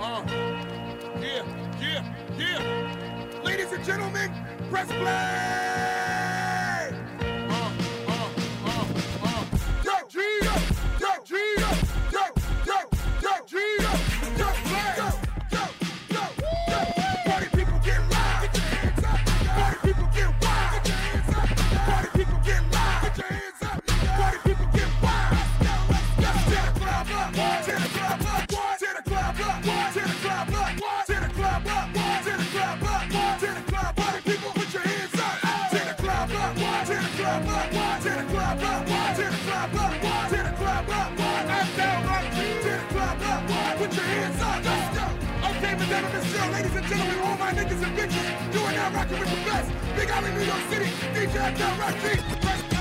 Yeah. Ladies and gentlemen, press play. Ladies and gentlemen, all my niggas and bitches, you are now rocking with the best. Big Alley, New York City, DJ Abdel Rashid.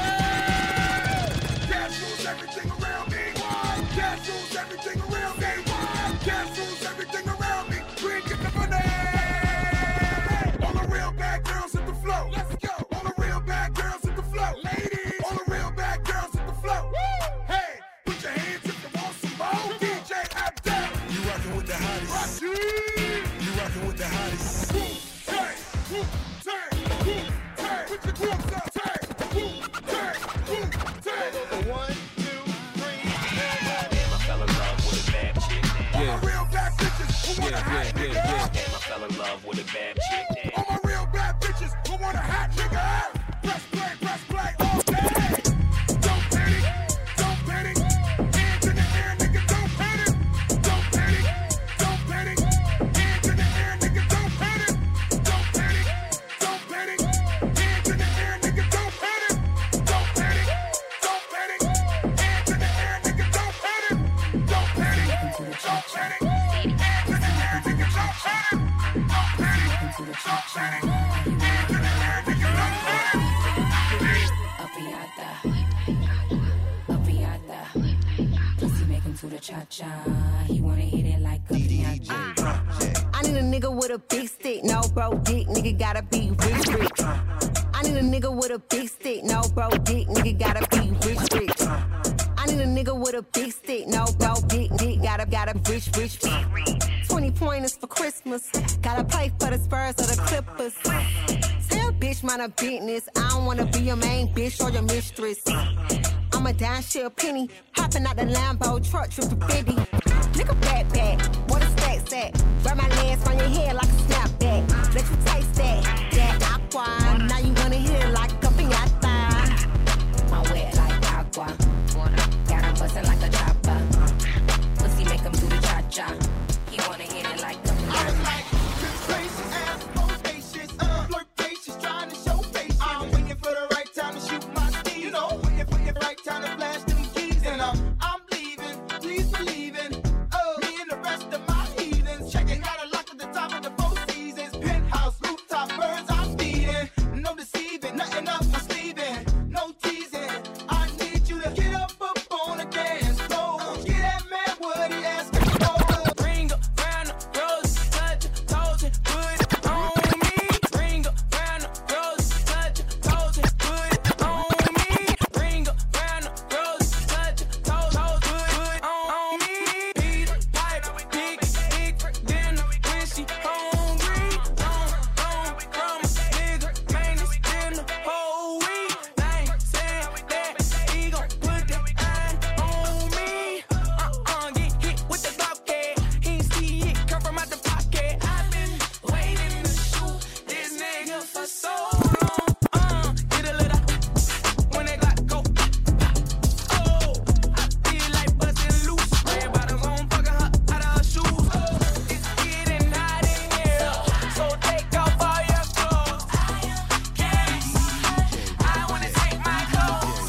Cash rules everything around me. Cash rules everything around me. Cash rules everything around me. We ain't getting the money. All the real bad girls hit the flow. Let's go. All the real bad girls hit the flow. Ladies, all the real bad girls hit the flow. Woo! Hey, put your hands if you want some more. DJ Abdel. You rocking with the hotties. Rashid. Rockin' with the hotties. Wu-Tang, Wu-Tang, Wu-Tang. Put your groups up. Tang, Wu-Tang, Wu-Tang. 1, 2, 3. Damn, I fell in love with a bad chick. All my real bad bitches who want a hot nigga. Damn, I fell in love with a bad chick. All my real bad bitches who want a hot nigga. Press play all day. Don't panic, don't panic. Hands in the air, nigga, don't panic. Don't panic, don't panic. Hands in the air, nigga, don't panic. Don't panic, don't panic. Hands in the air, nigga, don't panic. Don't panic, don't panic. Hands in the air, nigga, don't panic. Don't panic, don't panic. Hands in the air, nigga, don't panic. Don't panic, don't panic. Hands in the air, nigga, don't panic. Up pussy make him to the cha-cha. He wanna hit it like a piñata. I need a nigga with a big stick, no bro dick, nigga gotta be rich. I need a nigga with a big stick, no bro dick, nigga gotta be rich. I need a nigga with a big stick, no bro dick, gotta rich. 20 pointers for Christmas, gotta play for the Spurs or the Clippers. Tell bitch mind her business, I don't wanna be your main bitch or your mistress. I'm a down shit penny, hopping out the Lambo truck, trip to 50. Nigga backpack, where the stacks at? Grab my legs from your head like a snapback. Let you taste that aqua. Now you wanna hit it like a piñata. I'm wet like aqua, got him bustin' like a chopper. Pussy make him do the cha-cha. He wanna hit it like a piñata. Gracious ass, bodacious, flirtatious, trying to show patience. I'm waiting for the right time to shoot my steam. You know, waiting for the right time to flash them keys. And I'm leaving, please believe in. Me and the rest of my heathens checking out a lock at the top of the Four Seasons. Penthouse, rooftop, birds I'm feeding. No deceiving, nothing up my sleeving. No teasing, I need you to get up on the dance floor. Get that man what he asking for. Ring around the rose, touch your toes and put it on me. Ring around the rose, touch your toes and put it on me. Ring around the rose, touch your toes, put it on me. Peter Piper, big dinner when she hungry. Don't from a nigga, man, it's been the whole week. They said that he gon' put the eye on me. Get hit with the Glock head. He ain't see it come from out the pocket. I've been waiting to shoot this nigga for so long. Get a little when they got go. Oh, I feel like bustin' loose. Red bottoms on, fucking her out of her shoes. Oh, it's getting hot in here, so take off all your clothes. I wanna take my clothes.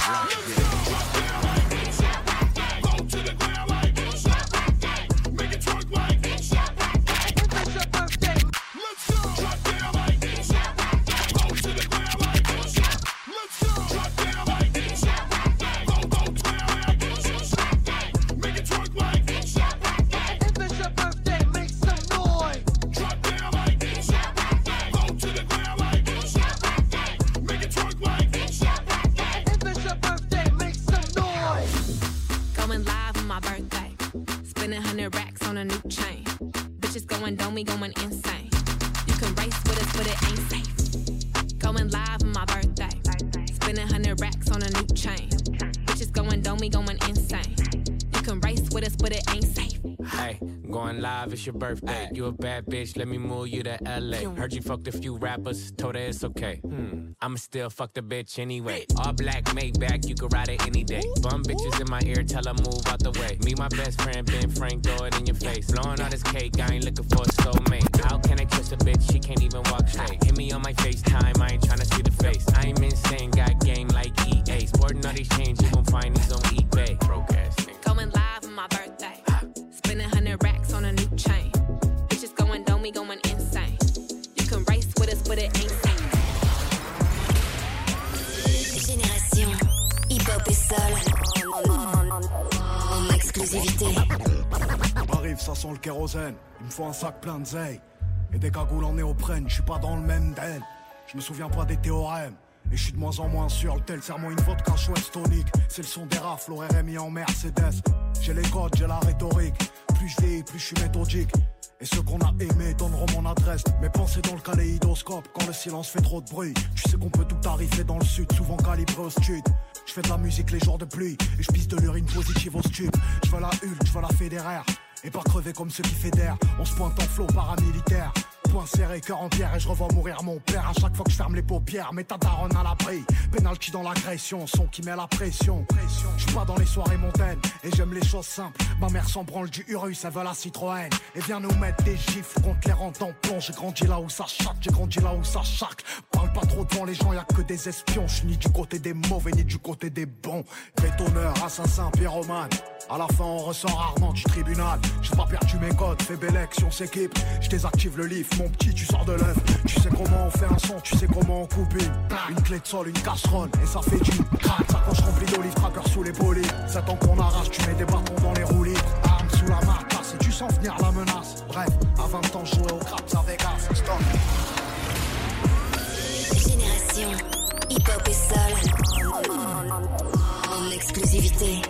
Go to the ground like this. Make it twerk like this. It's your birthday. Let's go. Drop down like this. Go to the ground like this. Let's go. Drop down like this. Go down like this. Make it twerk like this. If it's your birthday, make some noise. Drop down like this. Go to the ground like this. Make it twerk like this. If it's your birthday, make some noise. Going live on my birthday. Spending 100 racks on a new chain. Bitch, Bitches going dumb, we going insane. You can race with us, but it ain't safe. Going live on my birthday. Spending 100 racks on a new chain. Bitches going dumb, we going insane. You can race with us, but it ain't safe. Hey, going live, it's your birthday. You a bad bitch, let me move you to LA. Heard you fucked a few rappers, told her it's okay. I'ma still fuck the bitch anyway. All black, Maybach, you can ride it any day. Bum bitches in my ear, tell her move out the way. Me, my best friend, Ben Frank, throw it in your face. Blowing all this cake, I ain't looking for a soulmate. How can I kiss a bitch, she can't even walk straight. Hit me on my FaceTime, I ain't tryna see the face. I ain't insane, got game like EA. Sporting all these chains, you gon' find these on eBay. Broke ass nigga. Going live on my birthday. Spending 100 racks on a new chain. Bitches going dumb, we going insane. You can race with us, but it ain't safe. Génération hip-hop et soul en exclusivité. Arrive, ça sent le kérosène. Il me faut un sac plein de zeille et des cagoules en néoprène. Je suis pas dans le même den. Je me souviens pas des théorèmes. Et je suis de moins en moins sûr, le tel serre-moi une vodka chouette tonique. C'est le son des rafles, au RMI en Mercedes. J'ai les codes, j'ai la rhétorique. Plus je vieillis, plus je suis méthodique. Et ceux qu'on a aimés donneront mon adresse. Mes pensées dans le kaléidoscope, quand le silence fait trop de bruit. Tu sais qu'on peut tout arriver dans le sud, souvent calibré au stud. Je fais de la musique les jours de pluie, et je pisse de l'urine positive au stud. Je veux la Hulk, je veux la Federer, et pas crever comme ceux qui fédèrent. On se pointe en flot paramilitaire. Point serré, cœur en pierre, et je revois mourir mon père à chaque fois que je ferme les paupières. Mets ta daronne à l'abri, penalty dans l'agression, son qui met la pression. Je suis pas dans les soirées montaines, et j'aime les choses simples. Ma mère s'en branle du Urus, elle veut la Citroën. Et vient nous mettre des gifles contre les rangs tampons. J'ai grandi là où ça chatte, j'ai grandi là où ça charcle. Parle pas trop devant les gens, y'a que des espions. Je suis ni du côté des mauvais, ni du côté des bons. Bétonneur, assassin, pyromane. À la fin on ressort rarement du tribunal. J'ai pas perdu mes codes, fais belle action, s'équipe. Je désactive le lift, mon petit tu sors de l'œuf. Tu sais comment on fait un son, tu sais comment on coupe une clé de sol, une casserole. Et ça fait du crack, ça poche remplie d'olives, tracker sous les polies. 7 ans qu'on arrache, tu mets des bâtons dans les roulis. Armes sous la marcasse et tu sens venir la menace. Bref, à 20 ans je jouais au craps à Vegas. Stop. Génération hip-hop et soul en exclusivité.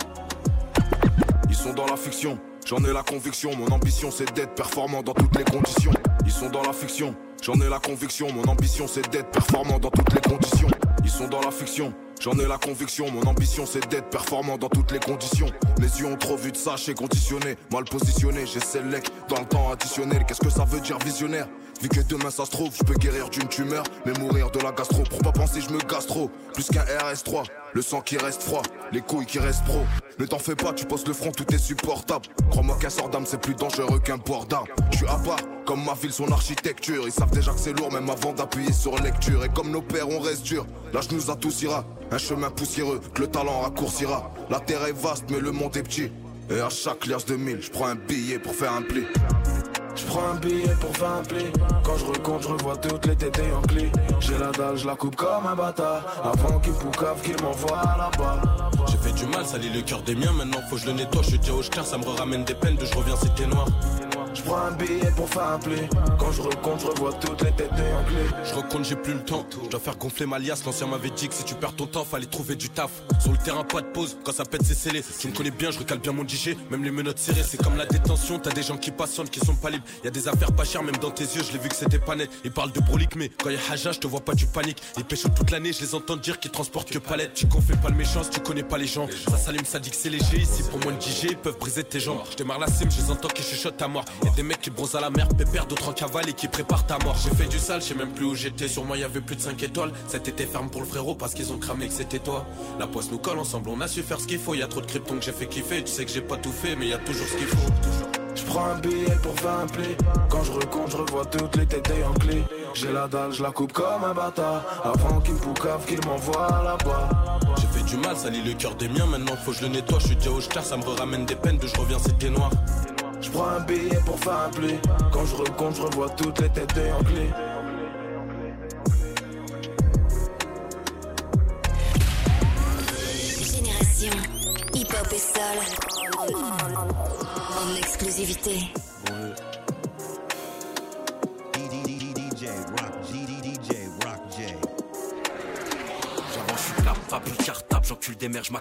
Ils sont dans la fiction, j'en ai la conviction. Mon ambition c'est d'être performant dans toutes les conditions. Ils sont dans la fiction, j'en ai la conviction. Mon ambition c'est d'être performant dans toutes les conditions. Ils sont dans la fiction, j'en ai la conviction. Mon ambition c'est d'être performant dans toutes les conditions. Mes yeux ont trop vu de ça, j'ai conditionné. Mal positionné, j'ai select dans le temps additionnel. Qu'est-ce que ça veut dire visionnaire? Vu que demain ça se trouve, je peux guérir d'une tumeur, mais mourir de la gastro. Pour pas penser je me gastro, plus qu'un RS3. Le sang qui reste froid, les couilles qui restent pro. Ne t'en fais pas, tu poses le front, tout est supportable. Crois-moi qu'un sort d'âme c'est plus dangereux qu'un port d'armes. Je suis à part, comme ma ville son architecture. Ils savent déjà que c'est lourd même avant d'appuyer sur lecture. Et comme nos pères on reste dur, l'âge nous adoucira. Un chemin poussiéreux, que le talent raccourcira. La terre est vaste mais le monde est petit. Et à chaque liasse de 1000, je prends un billet pour faire un pli. Je prends un billet pour faire un pli. Quand je recompte, je revois toutes les tétés en clé. J'ai la dalle, je la coupe comme un bâtard. Avant qu'il poucave, qu'il m'envoie là-bas. J'ai fait du mal, sali le cœur des miens. Maintenant faut que je le nettoie, je suis déjà au clair. Ça me ramène des peines de je reviens, c'était noir. Je prends un billet pour faire un pli. Quand je recompte, je revois toutes les tétés en clé. Je recompte, j'ai plus le temps. Je dois faire gonfler ma liasse. L'ancien m'avait dit que si tu perds ton temps, fallait trouver du taf. Sur le terrain, pas de pause. Quand ça pète, c'est scellé. Tu me connais bien, je recale bien mon DJ. Même les menottes serrées, c'est comme la détention. T'as des gens qui patientent, qui sont pas libres. Y'a des affaires pas chères, même dans tes yeux. Je l'ai vu que c'était pas net. Ils parlent de brolique, mais quand y'a Haja, je te vois pas, tu paniques. Ils pêchent toute l'année, je les entends dire qu'ils transportent que palette. Tu confais pas le méchant si tu connais pas les gens. Ça s'allume, ça dit que c'est léger. Ici, pour moins de DJ, ils peuvent briser tes jambes. Je démarre la sim, je les entends qui chuchotent à mort. Y'a des mecs qui bronzent à la mer, pépère, d'autres en cavale et qui préparent ta mort. J'ai fait du sale, je sais même plus où j'étais. Sur moi, y'avait plus de 5 étoiles. Cet été ferme pour le frérot parce qu'ils ont cramé que c'était toi. La poisse nous colle ensemble, on a su faire ce qu'il faut. Y'a trop de krypton que j'ai fait kiffer. Tu sais que j'ai pas tout fait, mais y'a toujours ce qu'il faut. Je prends un billet pour faire un pli. Quand je recompte, je revois toutes les tétés en clé. J'ai la dalle, je la coupe comme un bâtard. Avant qu'il me poucave, qu'il m'envoie là-bas. J'ai fait du mal, sali le cœur des miens. Maintenant faut que je le nettoie, je suis déjà au clair. Ça me ramène des peines de je reviens, c'était noir. Je prends un billet pour faire un pli. Quand je recompte, je revois toutes les tétés en clé. Génération hip-hop et soul en exclusivité. J'avance, je suis capable, le cartable, j'encule des mères, je m'accapare.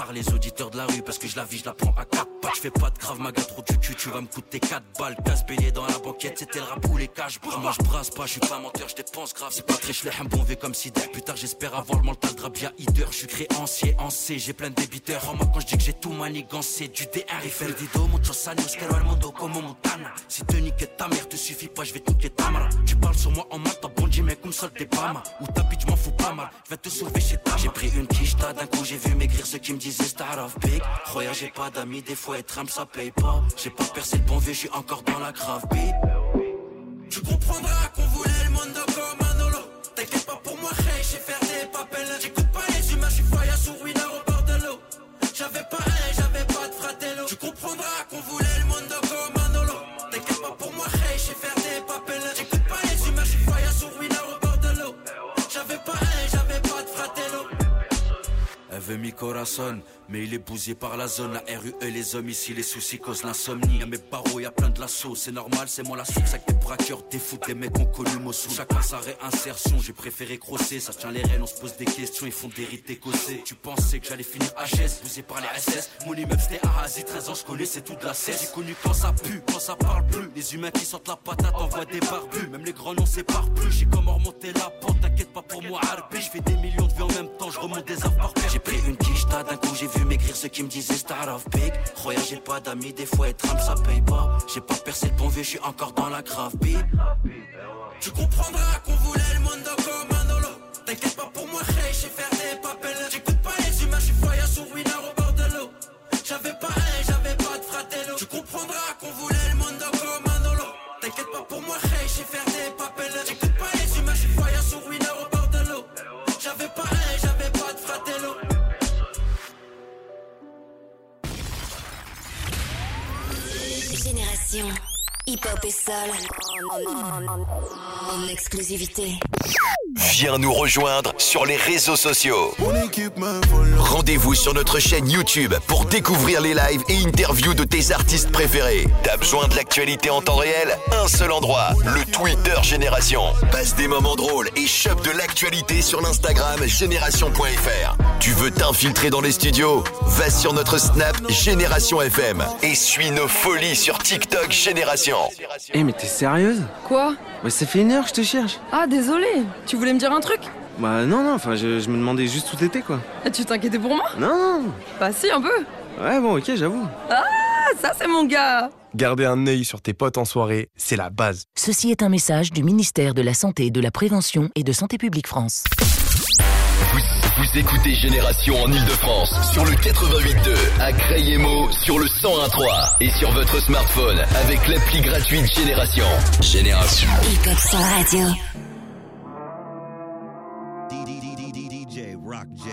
par les auditeurs de la rue parce que je la vis, je la prends à 4 pattes. Je fais pas de crave maga trop du cul, tu vas me coûter 4 balles. Casse-bélier dans la banquette, c'était le rap ou les caches. Moi je brasse pas, je suis pas menteur, je dépense grave. C'est pas très chlé, un bon V comme si dès plus tard j'espère avoir le mental de rap via Hider. Je suis créancier en C, j'ai plein de débiteurs. En moi quand je dis que j'ai tout manigancé, du D1 Riffel Dido, mucho años, quiero el mundo como Montana. Si te niquer ta mère te suffit pas, je vais te niquer ta mara. Tu parles sur moi en mal, t'as bondi mais comme ça t'es pas mal. Ou ta bitch m'en fous pas mal, je vais te sauver chez ta. J'ai pris une quicheta, d'un coup j'ai vu maigrir ceux qui me disaient star of big. Roya j'ai pas d'amis, des fois être humble ça paye pas. J'ai pas percé le bon vieux, je suis encore dans la grave beat. Tu comprendras qu'on voulait le monde comme un holo. T'inquiète pas pour moi, hey, j'ai faire des papels. J'écoute pas les humains, je suis fire sur winner au bord de l'eau. J'avais pas un, j'avais pas de fratello. Tu comprendras qu'on voulait le monde comme un holo. T'inquiète pas pour moi, hey, j'ai faire des papels. J'écoute pas les humains, je suis fire sur winner au bord de l'eau. J'avais pas un, j'avais pas de fratello. Elle veut mi corazon, mais il est bousillé par la zone. La RUE, les hommes ici, les soucis causent l'insomnie. Y'a mes barreaux, y'a plein de lassos. C'est normal, c'est moi la source avec des braqueurs, des fous, des mecs ont connu Mossou. Chacun sa réinsertion, j'ai préféré crosser. Ça tient les rênes, on se pose des questions, ils font des rites écossais. Tu pensais que j'allais finir HS, bousillé par les SS. Mon immeuble c'était Arazi, 13 ans, je connais, c'est tout de la cesse. J'ai connu quand ça pue, quand ça parle plus. Les humains qui sortent la patate envoient des barbus. Même les grands noms séparent plus. J'ai comment remonter la pente, t'inquiète pas pour moi, Harbi. Je fais des millions de vues en même temps, je remonte des affaires par paire. J'ai pris une quicheta, d'un coup j'ai vu maigrir ceux qui me disaient star of big. Roya j'ai pas d'amis, des fois être humble ça paye pas. J'ai pas percé le bon vieux, je suis encore dans la grave beat. Tu comprendras qu'on voulait le monde comme un holo. T'inquiète pas pour moi, hey, j'ai faire des papels. J'écoute pas les humains, je suis fire sur winner au bord de l'eau. J'avais pas un, j'avais pas de fratello. Tu comprendras qu'on voulait le monde comme un holo. T'inquiète pas pour moi, hey, j'ai faire des papels. J'écoute pas les humains, je suis fire sur winner au bord de l'eau. J'avais pas un, j'avais pas de fratello. Génération hip-hop et soul en exclusivité. Viens nous rejoindre sur les réseaux sociaux. Rendez-vous sur notre chaîne YouTube pour découvrir les lives et interviews de tes artistes préférés. T'as besoin de l'actualité en temps réel? Un seul endroit, le Twitter Génération. Passe des moments drôles et chope de l'actualité sur l'Instagram génération.fr. Tu veux t'infiltrer dans les studios? Va sur notre Snap Génération FM et suis nos folies sur TikTok Génération. Eh mais t'es sérieuse? Quoi? Ouais, ça fait 1 heure que je te cherche. Ah désolé, tu voulais me dire un truc? Bah non, enfin je me demandais juste où t'étais quoi. Et tu t'inquiétais pour moi? Non. Bah si, un peu. Ouais bon ok, j'avoue. Ah, ça c'est mon gars. Garder un œil sur tes potes en soirée, c'est la base. Ceci est un message du ministère de la Santé, de la Prévention et de Santé Publique France. Vous écoutez Génération en Ile-de-France sur le 88.2, à Crayemo sur le 101.3 et sur votre smartphone avec l'appli gratuite Génération. Génération. Hip-hop Soul Radio. DJ Rock J.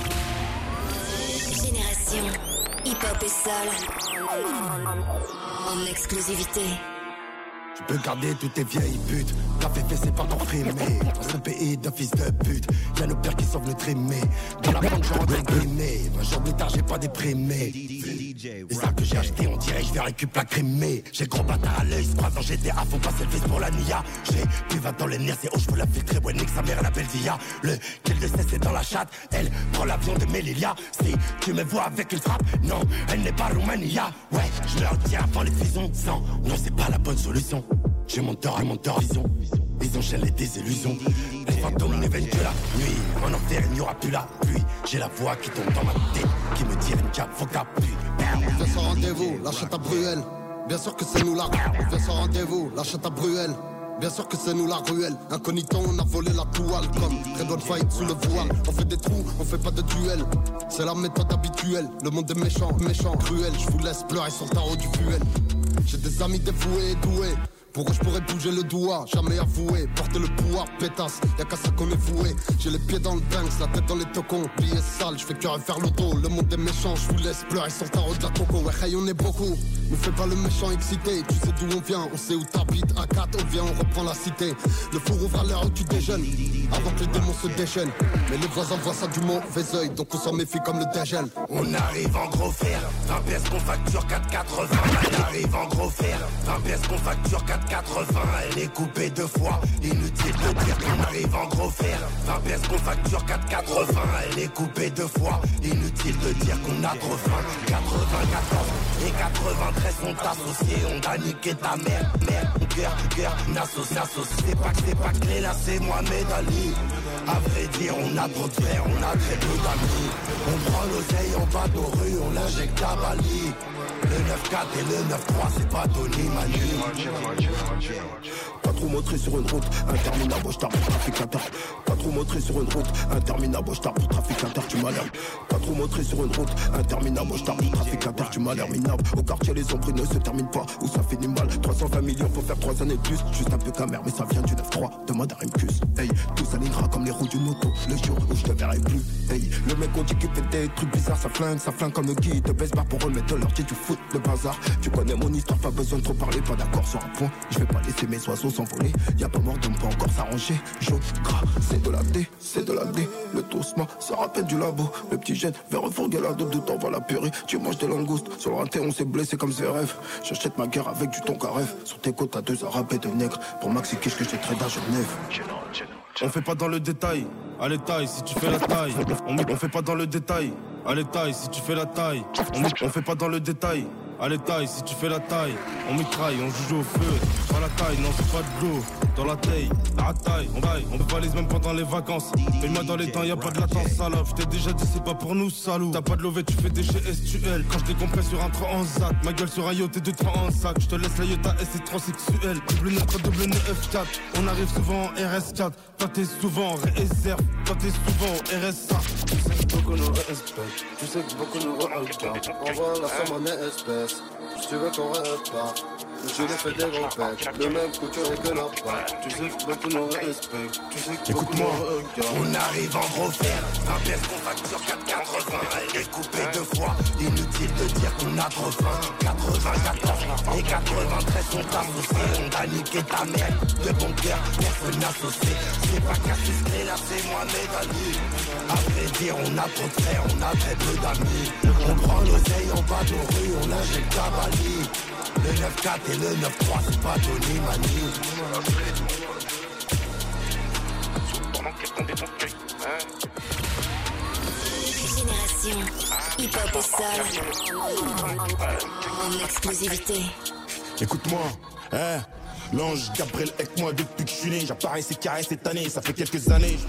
Génération hip-hop et soul en exclusivité. Tu peux garder toutes tes vieilles putes. Café fessé par ton frimé. Dans ce pays d'un fils de pute, y'a nos pères qui sauvent le trimé. Dans la bande, je rentre imprimé. 20 jours plus tard, j'ai pas déprimé. Les sacs que j'ai achetés, on dirait je vais récupérer la crémée. J'ai le gros bâtard à l'œil, 3 ans j'étais à fond, passer le fils pour la nia. J'ai plus 20 ans les nerfs, c'est haut, je peux la filtrer. Ouais, nique sa mère, la belle via. Le kill de cesse, c'est dans la chatte. Elle prend l'avion de Melilla. Si tu me vois avec une frappe, non, elle n'est pas Roumania. Ouais, je leur dis avant les fusions. Sans, non, c'est pas la bonne solution. J'ai mon tort et mon tort, ils enchaînent les désillusions. Les fantômes ne viennent que la nuit. En enfer, il n'y aura plus la pluie. J'ai la voix qui tombe dans ma tête, qui me tire une cape, faut que t'appuies. Viens sans rendez-vous, lâche ta Bruelle. Bien sûr que c'est nous la. Viens sans rendez-vous, lâche ta Bruelle. Bien sûr que c'est nous la ruelle. Incognito, on a volé la toile. Comme Red One Fight sous le voile. On fait des trous, on fait pas de duel. C'est la méthode habituelle. Le monde est méchant, méchant, cruel. Je vous laisse pleurer sur le tarot du fuel. J'ai des amis dévoués et doués. Pour eux je pourrais bouger le doigt, jamais avoué. Porter le pouvoir, pétasse, y'a qu'à ça qu'on est voué. J'ai les pieds dans le Banks, la tête dans les tocons. Plié sale, j'fais que refaire le dos. Le monde est méchant, j'vous laisse pleurer sur le tarot de la coco. Ouais, hey, on est beaucoup, ne fais pas le méchant excité. Tu sais d'où on vient, on sait où t'habites. À 4, on vient, on reprend la cité. Le four ouvre à l'heure où tu déjeunes, avant que les démons se déchaînent. Mais les voisins voient ça du mauvais œil, donc on s'en méfie comme le dégel. On arrive en gros fer, 20 pièces qu'on facture 4,80. On arrive en gros fer, 20 pièces qu'on facture 4,80. 4,80, elle est coupée 2 fois. Inutile de dire qu'on arrive en gros fer. 20 pièces qu'on facture 4,80, elle est coupée 2 fois. Inutile de dire qu'on a trop faim. 94 et 93 sont associés. On a niqué ta mère, cœur, n'associe. C'est pas clé là, c'est Mohamed Ali. À vrai dire, on a trop de frères, on a très peu d'amis. On prend l'oseille en bas de rue, on l'injecte à Bali. Le 9-4 et le 9-3, c'est pas Tony Manu. Pas trop montré sur une route, interminable, je tape pour trafic inter. Pas trop montré sur une route, interminable, je tape pour trafic inter, tu m'as l'air. Pas trop montré sur une route, interminable, je tape pour trafic inter, tu m'as l'air minable. Au quartier, les ombres ne se terminent pas, où ça finit mal. 320 millions pour faire 3 années de plus. Juste un peu camère, mais ça vient du 9-3, demande à Rimkus. Hey, tout s'alignera comme les roues d'une moto, le jour où je te verrai plus. Hey, le mec on dit qu'il fait des trucs bizarres, ça flingue comme le guide de baisse barre pour remettre de leur du foot, le bazar. Tu connais mon histoire, pas besoin de trop parler, pas d'accord sur un point. Je vais pas laisser mes oiseaux s'envoler, y'a pas mort d'homme, pas encore s'arranger. Jaune, gras, c'est de la D, c'est de la D. Le tosma, ça rappelle du labo. Le petit jet, vers refourguer la dope de temps, va la purée. Tu manges des langoustes, sur le raté on s'est blessé comme Zverev. J'achète ma guerre avec du ton carref. Sur tes côtes, t'as 2 arabes et 2 nègres. Pour Maxi Kish que j'ai trade à Genève. On fait pas dans le détail, à l'étail si tu fais la taille. On fait pas dans le détail, à l'étail si tu fais la taille. On fait pas dans le détail, à l'étail si tu fais la taille. On mitraille, on joue au feu, pas la taille, non c'est pas de l'eau. Dans la taille, à taille, on valise même pendant les vacances. Fais-moi dans les temps, y'a pas de latence, salope. J't'ai déjà dit c'est pas pour nous, salaud. T'as pas de lové, tu fais des chez STL. Quand je décompresse sur un 3 en ZAT, ma gueule sur un yacht et 2 3 en sac. J'te laisse la Yota S, c'est trop sexuel. Double 9, double 9 F4. On arrive souvent en RS4. Toi t'es souvent en réserve, toi t'es souvent au RSA. Tu sais que beaucoup nous respectent, tu sais que beaucoup nous regardent. Envoie la somme en espèces, si tu veux qu'on reparte. Je l'ai fait des gros pecs, le même couture que leur pack. Tu sais que beaucoup nous respectent, tu sais que beaucoup nous regardent. On arrive en gros fer, 20 pièces qu'on facture 4,80, elle est coupée 2 fois. Inutile de dire qu'on a trop faim. 94 et 93 sont associés. On a niqué ta mère, de bon cœur, personne associé. C'est pas Cassius Clay, là c'est Mohamed Ali. À vrai dire, on a trop de frères, on a très peu d'amis. On prend l'oseille en bas de rue, on injecte à Bali. Le 9-4 et le 9-3, c'est pas Tony Manu. Génération hip-hop et soul en exclusivité. Écoute-moi, hein, l'ange Gabriel avec moi depuis que je suis né. J'apparais c'est carré cette année, ça fait quelques années.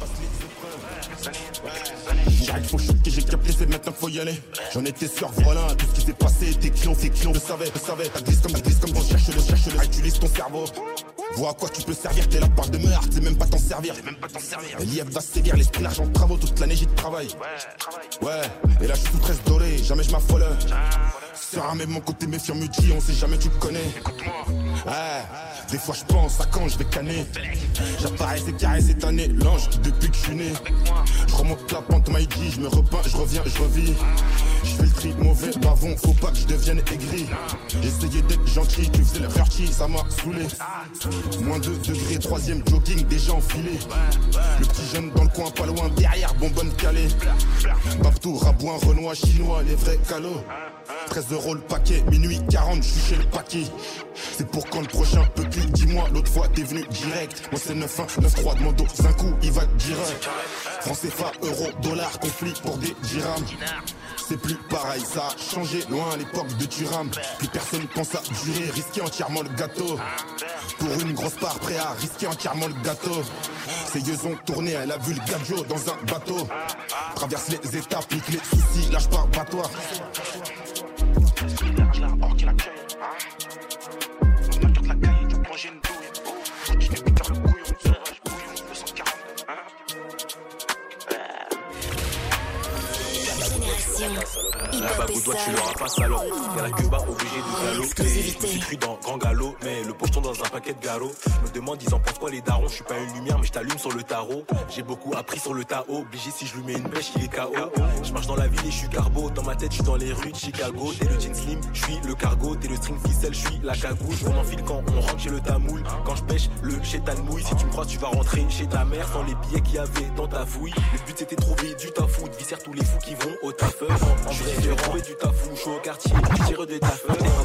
J'arrive, faut choquer, j'ai capté, c'est maintenant qu'il faut y aller. J'en étais sûr, voilà, tout ce qui s'est passé, tes clients, je savais. T'as glisse comme quand cherche-le, utilise ton cerveau. Vois à quoi tu peux servir, t'es la part de meurtre, c'est même pas t'en servir. L'IF va sévir, l'esprit, l'argent, de travaux, toute l'année j'y travaille. Ouais, et là je suis sous 13 doré, jamais je m'affole. Sera même mon côté méfiant me dit, on sait jamais tu connais. Ouais, des fois je pense à quand je vais canner. J'apparais c'est carré cette année, l'ange depuis que je suis né. Je remonte la pente, m'a dit, je me repeins, je reviens, je revis. Je fais le tri, mauvais bavon, faut pas que je devienne aigri. J'essayais d'être gentil, tu faisais le rarty, ça m'a saoulé. Moins 2 degrés, 3ème jogging, déjà enfilé. Le petit jeune dans le coin, pas loin, derrière, bonbonne calée. Babtou, Rabouin, Renoir, Chinois, les vrais calots. 13 € le paquet, minuit 40, je suis chez le paquet. C'est pour quand le prochain petit, dis-moi, l'autre fois t'es venu direct. Moi c'est 9-1, 9-3, demande aux un coup, il va direct. Franc CFA, euro, dollar, conflit pour des dirhams. C'est plus pareil, ça a changé, loin à l'époque de Turam. Plus personne pense à durer, risquer entièrement le gâteau. Pour une grosse part, prêt à risquer entièrement le gâteau. Ses yeux ont tourné, elle a vu le gadjo dans un bateau. Traverse les étapes, pique les soucis, lâche pas battoir. Là-bas, Goudois, tu l'auras pas, salope. Y'a la Cuba obligé de galop. J'ai cru dans grand galop, mais le pocheton dans un paquet de galops. Je me demande, ils en pensent quoi les darons? Je suis pas une lumière, mais je t'allume sur le tarot. J'ai beaucoup appris sur le Tao. Obligé, si je lui mets une pêche, il est KO. Je marche dans la ville et je suis carbo. Dans ma tête, je suis dans les rues de Chicago. T'es le jean slim, je suis le cargo. T'es le string ficelle, je suis la cagoule. On enfile quand on rentre chez le tamoul. Quand je pêche, le chétan mouille. Si tu me crois, tu vas rentrer chez ta mère sans les billets qu'il y avait dans ta fouille. Le but c'était trouver du tafou, de visser tous les fous qui vont au tafeur. En vrai, j'ai trouvé du tafou, chaud au quartier, tire de tafeur. T'es un bon si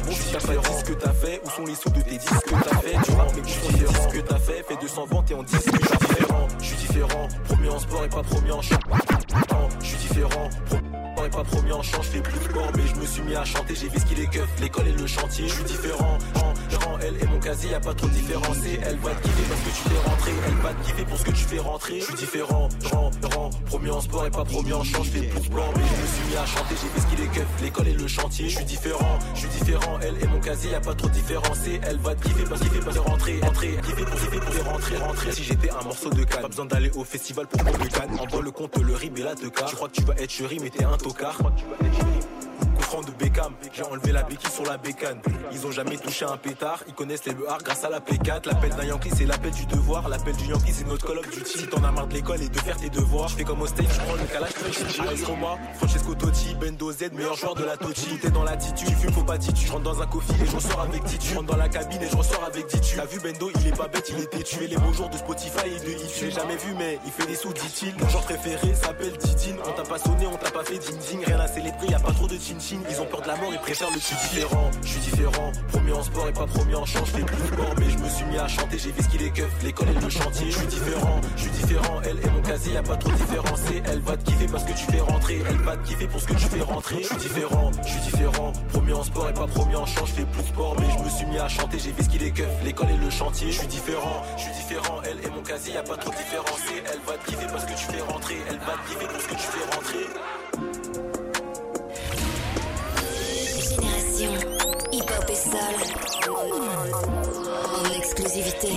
pas dit ce que t'as fait. Où sont les sous de tes disques que t'as fait? Tu rappes mais où sont les disques que t'as fait? Fais 200 ventes et on dit que je suis différent. Je suis différent, promis en sport et pas promis en chant. Je suis différent, et pas promis en chant, je fais plus de sport mais je me suis mis à chanter, j'ai vu ce qu'il est keuf, l'école et le chantier, je suis différent, elle et mon casier, y'a pas trop de différence et elle va te kiffer parce que tu fais rentrer, elle va te kiffer pour ce que tu fais rentrer, je suis différent, promis en sport et pas promis en chant, je fais plus de sport mais je me suis mis à chanter, j'ai vu ce qu'il est keuf, l'école et le chantier, je suis différent, elle et mon casier, y'a pas trop de différence et elle va te kiffer parce qu'il fait pas rentrer, kiffer pour rentrer, si j'étais un morceau de canne, pas besoin d'aller au festival pour prendre le canne, envoie le compte, le rib et la te cas, tu crois que tu vas être chéri mais t'es un tocard. Coup de Beckham, j'ai enlevé la béquille sur la bécane. Ils ont jamais touché un pétard, ils connaissent les beurres grâce à la P4. L'appel d'un Yankee c'est l'appel du devoir, l'appel du Yankee c'est notre Call of Duty. Si t'en as marre de l'école et de faire tes devoirs, je fais comme au stage, je prends le calage, AS Roma, Francesco Totti, Bendo Z, meilleur joueur de la Totti. T'es dans l'attitude, tu fumes faut pas titu. Je rentre dans un coffee et je ressors avec titu. Je rentre dans la cabine et je ressors avec titu. T'as vu Bendo, il est pas bête, il était tué. Les beaux jours de Spotify et de hit. Je l'ai jamais vu mais il fait des sous, dit-il. Mon genre préféré s'appelle Didine. On t'a pas sonné, on t'a pas fait ding-ding. Rien à célébrer, y'a pas trop de chin-chin. Ils ont peur de la mort, ils préfèrent le je suis différent, promis en sport et pas promis en chant, je fais plus de sport mais je me suis mis à chanter, j'ai vu ce qu'il est keuf, l'école et le chantier, je suis différent, elle et mon casier, y'a pas trop de différence et elle va te kiffer parce que tu fais rentrer, elle va te kiffer pour ce que tu fais rentrer, je suis différent, promis en sport et pas promis en chant, je fais plus de sport mais je me suis mis à chanter, j'ai vu ce qu'il est keuf, l'école et le chantier, je suis différent, elle et mon casier, y'a pas trop de différence et elle va te kiffer parce que tu fais rentrer, elle va te kiffer pour ce que tu fais rentrer. Hip-hop et soul en exclusivité.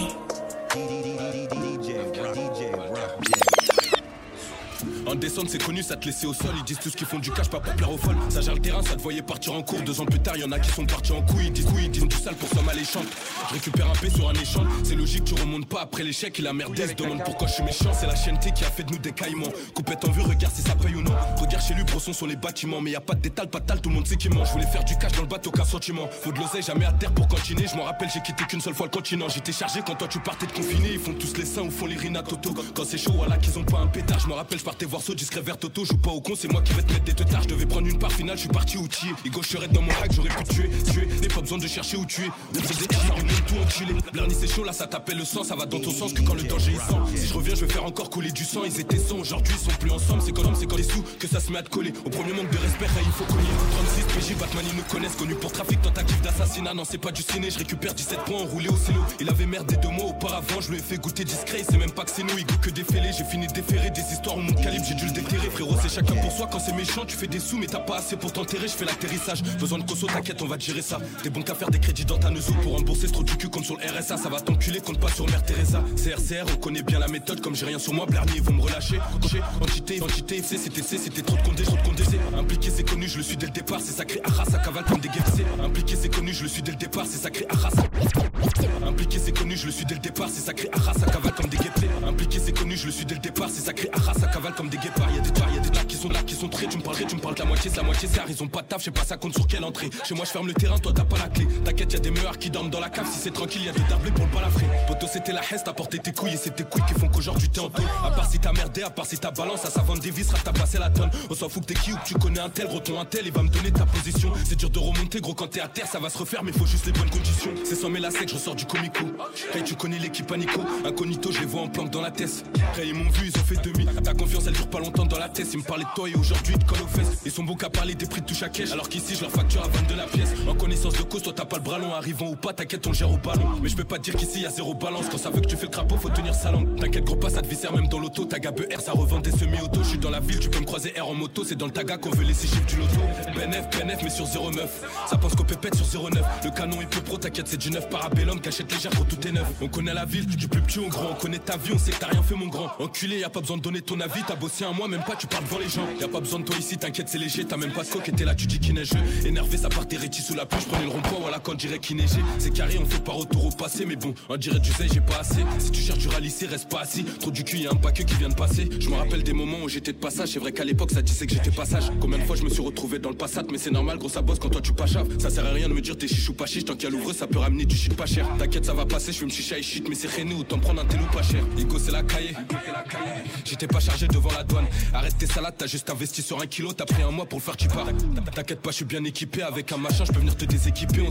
En descente c'est connu, ça te laissait au sol. Ils disent tous qu'ils font du cash, pas pour plaire aux folles. Ça gère le terrain, ça te voyait partir en cours. 2 ans plus tard, y'en a qui sont partis en couille. Ils disent du sale pour somme alléchante. Je récupère un P sur un échange. C'est logique, tu remontes pas après l'échec. Et la merde se demande pourquoi je suis méchant. C'est la chaîne T qui a fait de nous des caïmans. Coupette en vue, regarde si ça paye ou non. Regarde chez lui, brosson sur les bâtiments. Mais y a pas de détal, pas de tal, tout le monde sait qu'il ment. Je voulais faire du cash dans le bateau, aucun sentiment. Faut de l'oseille, jamais à terre pour continuer. Je m'en rappelle, j'ai quitté qu'une seule fois le continent. J'étais chargé quand toi tu partais de confiné. Ils font tous les seins ou font les rina toto. Quand c'est chaud, voilà qu'ils ont pas un pétard. Je me rappelle, je partais voir saut discret vert toto. Joue pas au con, c'est moi qui vais te mettre des teutards. Je devais prendre une part finale, je suis parti outillé. Et gaucherais dans mon hack, j'aurais pu tuer. N'ai pas besoin de chercher où tuer. On faisait ça, on est tout enculé. Blarny c'est chaud, là ça t'appelle le sang. Ça va dans ton sens que quand le danger est sang. Si je reviens, je vais faire encore couler du sang. Ils étaient 100, aujourd'hui ils sont plus ensemble. C'est quand les sous que ça se met à te coller. Au premier manque de respect, là, il faut cogner. 36 PJ, Batman ils nous connaissent. Connu pour trafic, tentative d'assassinat. Non, c'est pas du ciné, je récupère 17 points enroulé au cello. Il avait merdé 2 mois auparavant, je lui ai fait goûter discret. C'est même pas que c'est nous, il goûte que des fêlés. J'ai fini de déférer des histoires au monde calibre, j'ai dû le déterrer. Frérot, c'est chacun pour soi. Quand c'est méchant, tu fais des sous, mais t'as pas assez pour t'enterrer. Je fais l'atterrissage. Besoin de cosso, t'inquiète, on va te gérer ça. T'es bon qu'à faire des crédits dans ta neuzo. Pour rembourser ce trop du cul comme sur le RSA. Ça va t'enculer, compte pas sur Mère Teresa. CRCR, on connaît bien la méthode. Comme j'ai rien sur moi, Blarny, ils vont me relâcher. Entité, FC, c'était trop de condés, Impliqué, c'est connu, je le suis dès le départ. C'est sacré, Arras, ça cavale comme des guerriers. Impliqué, c'est connu, je le suis dès le départ. C'est sacré, Arras. Impliqué, c'est connu, je le suis dès le départ. C'est sacré, Arras, ça cavale comme des guêpés. Impliqué, c'est connu, je le suis dès le départ. C'est sacré, Arras, ça cavale comme des guépards. Y'a des tas qui sont très. Tu me parles de la moitié, c'est la moitié, c'est ils ont pas de taf, je sais pas ça compte sur quelle entrée. Chez moi je ferme le terrain, toi t'as pas la clé. T'inquiète, y'a des meurs qui dorment dans la cave, si c'est tranquille, y'a des darblés pour le balafré. Poto c'était la hesse, t'as porté tes couilles et c'est tes couilles qui font qu'aujourd'hui t'es en tôle. À part si t'as merdé, à part si t'as balance, à sa vente des vis, t'as passé la tonne. On s'en fout que t'es qui ou que tu connais un tel, reton un tel, il va me donner ta position. C'est dur de remonter, gros, quand t'es à terre, ça va se refaire, mais faut juste les bonnes conditions. C'est sans mais la sec, je ressors du comico. Hey, tu connais l'équipe Anico, incognito, je les vois en planque dans la tête. Hey, ils m'ont vu, ils ont fait demi. Ta confiance, elle dure pas longtemps dans la tête. Ils me parlaient de toi et aujourd'hui ils te collent aux fesses. Ils sont beaux qu'à parler des prix de touche à cash, alors qu'ici je leur facture à 22 la pièce. En connaissance de cause, toi t'as pas le bras long, arrivant ou pas, t'inquiète, on le gère au ballon. Mais je peux pas te dire qu'ici y'a zéro balance. Quand ça veut que tu fais le crapaud, faut tenir sa langue. T'inquiète, gros, pas ça te viscère même dans l'auto. Ta gabe R, ça revend des semi-auto. Je suis dans la ville, tu peux me croiser R en moto. C'est dans le taga qu'on veut les 6 chiffres du loto. BNF, mais sur 09. Ça pense qu'on pépette sur 09. Le canon il peut pro, t'inquiète, c'est du neuf. Parabellum, cachette légère, gros, tout est neuf. On connaît la ville, du plus petit au grand. On connaît ta vie, on sait que t'as rien fait, mon grand. Enculé, y'a pas besoin de donner ton avis. T'as bossé un mois, même pas, tu parles devant les gens. Y'a pas besoin de toi ici, t'inquiète, c'est léger. T'as même pas de coque et t'es là, tu dis qu'il neige. Énervé, ça part des rétis sous la pluie. J'prenais le rond-point, voilà, quand dirait qu'il neigeait. C'est carré, on fait pas retour au passé. Mais bon, on dirait du zèle, j'ai pas assez. Si tu cherches du ralissé, reste pas assis. Trop du cul, y'a un paquet qui vient de passer. Je me rappelle des moments où j'étais de passage. C'est vrai qu'à l'époque, ça disait que j'étais passage. Combien de fois je me suis retrouvé dans le passat. Mais c'est normal, gros, ça bosse quand toi tu pas chave. Ça sert à rien de me dire t'es chiche ou pas chiche. Tant qu'il y a l'ouvre, ça peut ramener du shit pas cher. T'inquiète, ça va passer, je fais me chicha et shit. Mais c'est rené, autant prendre un tel ou pas cher. Ego, c'est la cahier. J'étais pas chargé devant la douane. Arrête tes salades, t'as juste investi sur 1 kilo. T'as pris un mois pour le faire, tu pars. T'inquiète pas, je suis bien équipé. Avec un machin, je peux venir te déséquiper. On s'est mis tous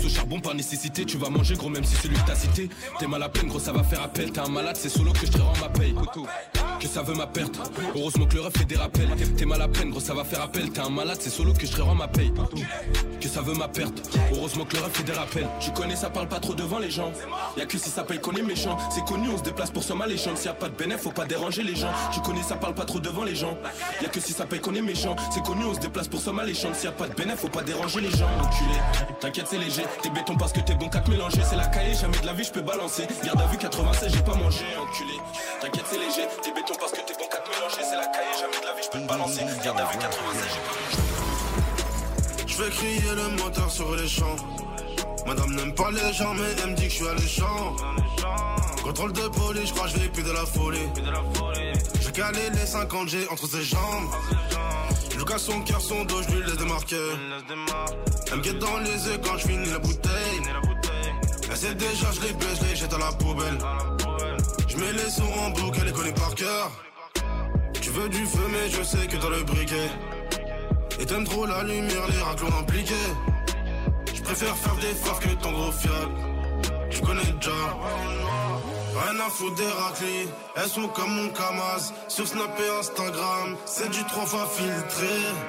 au charbon par nécessité. Tu vas manger gros même si c'est lui que t'as cité. T'es mal à peine gros ça va faire appel. T'es un malade c'est solo que je te rends ma paye. Que ça veut ma perte. Heureusement que le ref fait des rappels. T'es mal à peine gros ça va faire appel. T'es un malade c'est solo que je te rends ma paye. Que ça veut ma perte. Heureusement que le ref fait des rappels. Tu connais ça parle pas trop devant les gens. Y'a que si ça paye qu'on est méchant. C'est connu on se déplace pour sommer les gens. S'il y a pas de bénéf faut pas déranger les gens. Tu connais ça parle pas trop devant les gens. Y'a que si ça paye qu'on est méchant. C'est connu on se déplace pour sommer les gens. S'il y a pas de bénéf faut pas déranger les gens. Enculé, t'inquiète c'est léger. T'es béton parce que t'es bon qu'à te mélanger. C'est la cahier jamais de la vie je peux balancer. Garde à vue 96 j'ai pas mangé. Enculé, t'inquiète c'est léger. T'es béton parce que t'es bon qu'à te mélanger. C'est la cahier jamais de la vie je peux te balancer. Garde à vue 96 j'ai pas mangé. Je vais crier le moteur sur les champs. Madame n'aime pas les gens mais elle me dit que je suis alléchant. Contrôle de police, je crois que je vais plus de la folie. J'ai calé les 50 G entre ses jambes. Je lui casse son cœur, son dos, je lui laisse des marqueurs. Elle me guette dans les yeux quand je finis la bouteille. Elle sait déjà, je les baisse, je les jette à la poubelle. Je mets les sons en boucle, elle les connaît par cœur. Tu veux du feu mais je sais que t'as le briquet. Et t'aimes trop la lumière, les raclons impliqués. Je préfère faire des faves que ton gros fiable. Tu connais déjà. Rien à foutre des raclis, elles sont comme mon Kamaz. Sur Snap et Instagram, c'est du 3 fois filtré.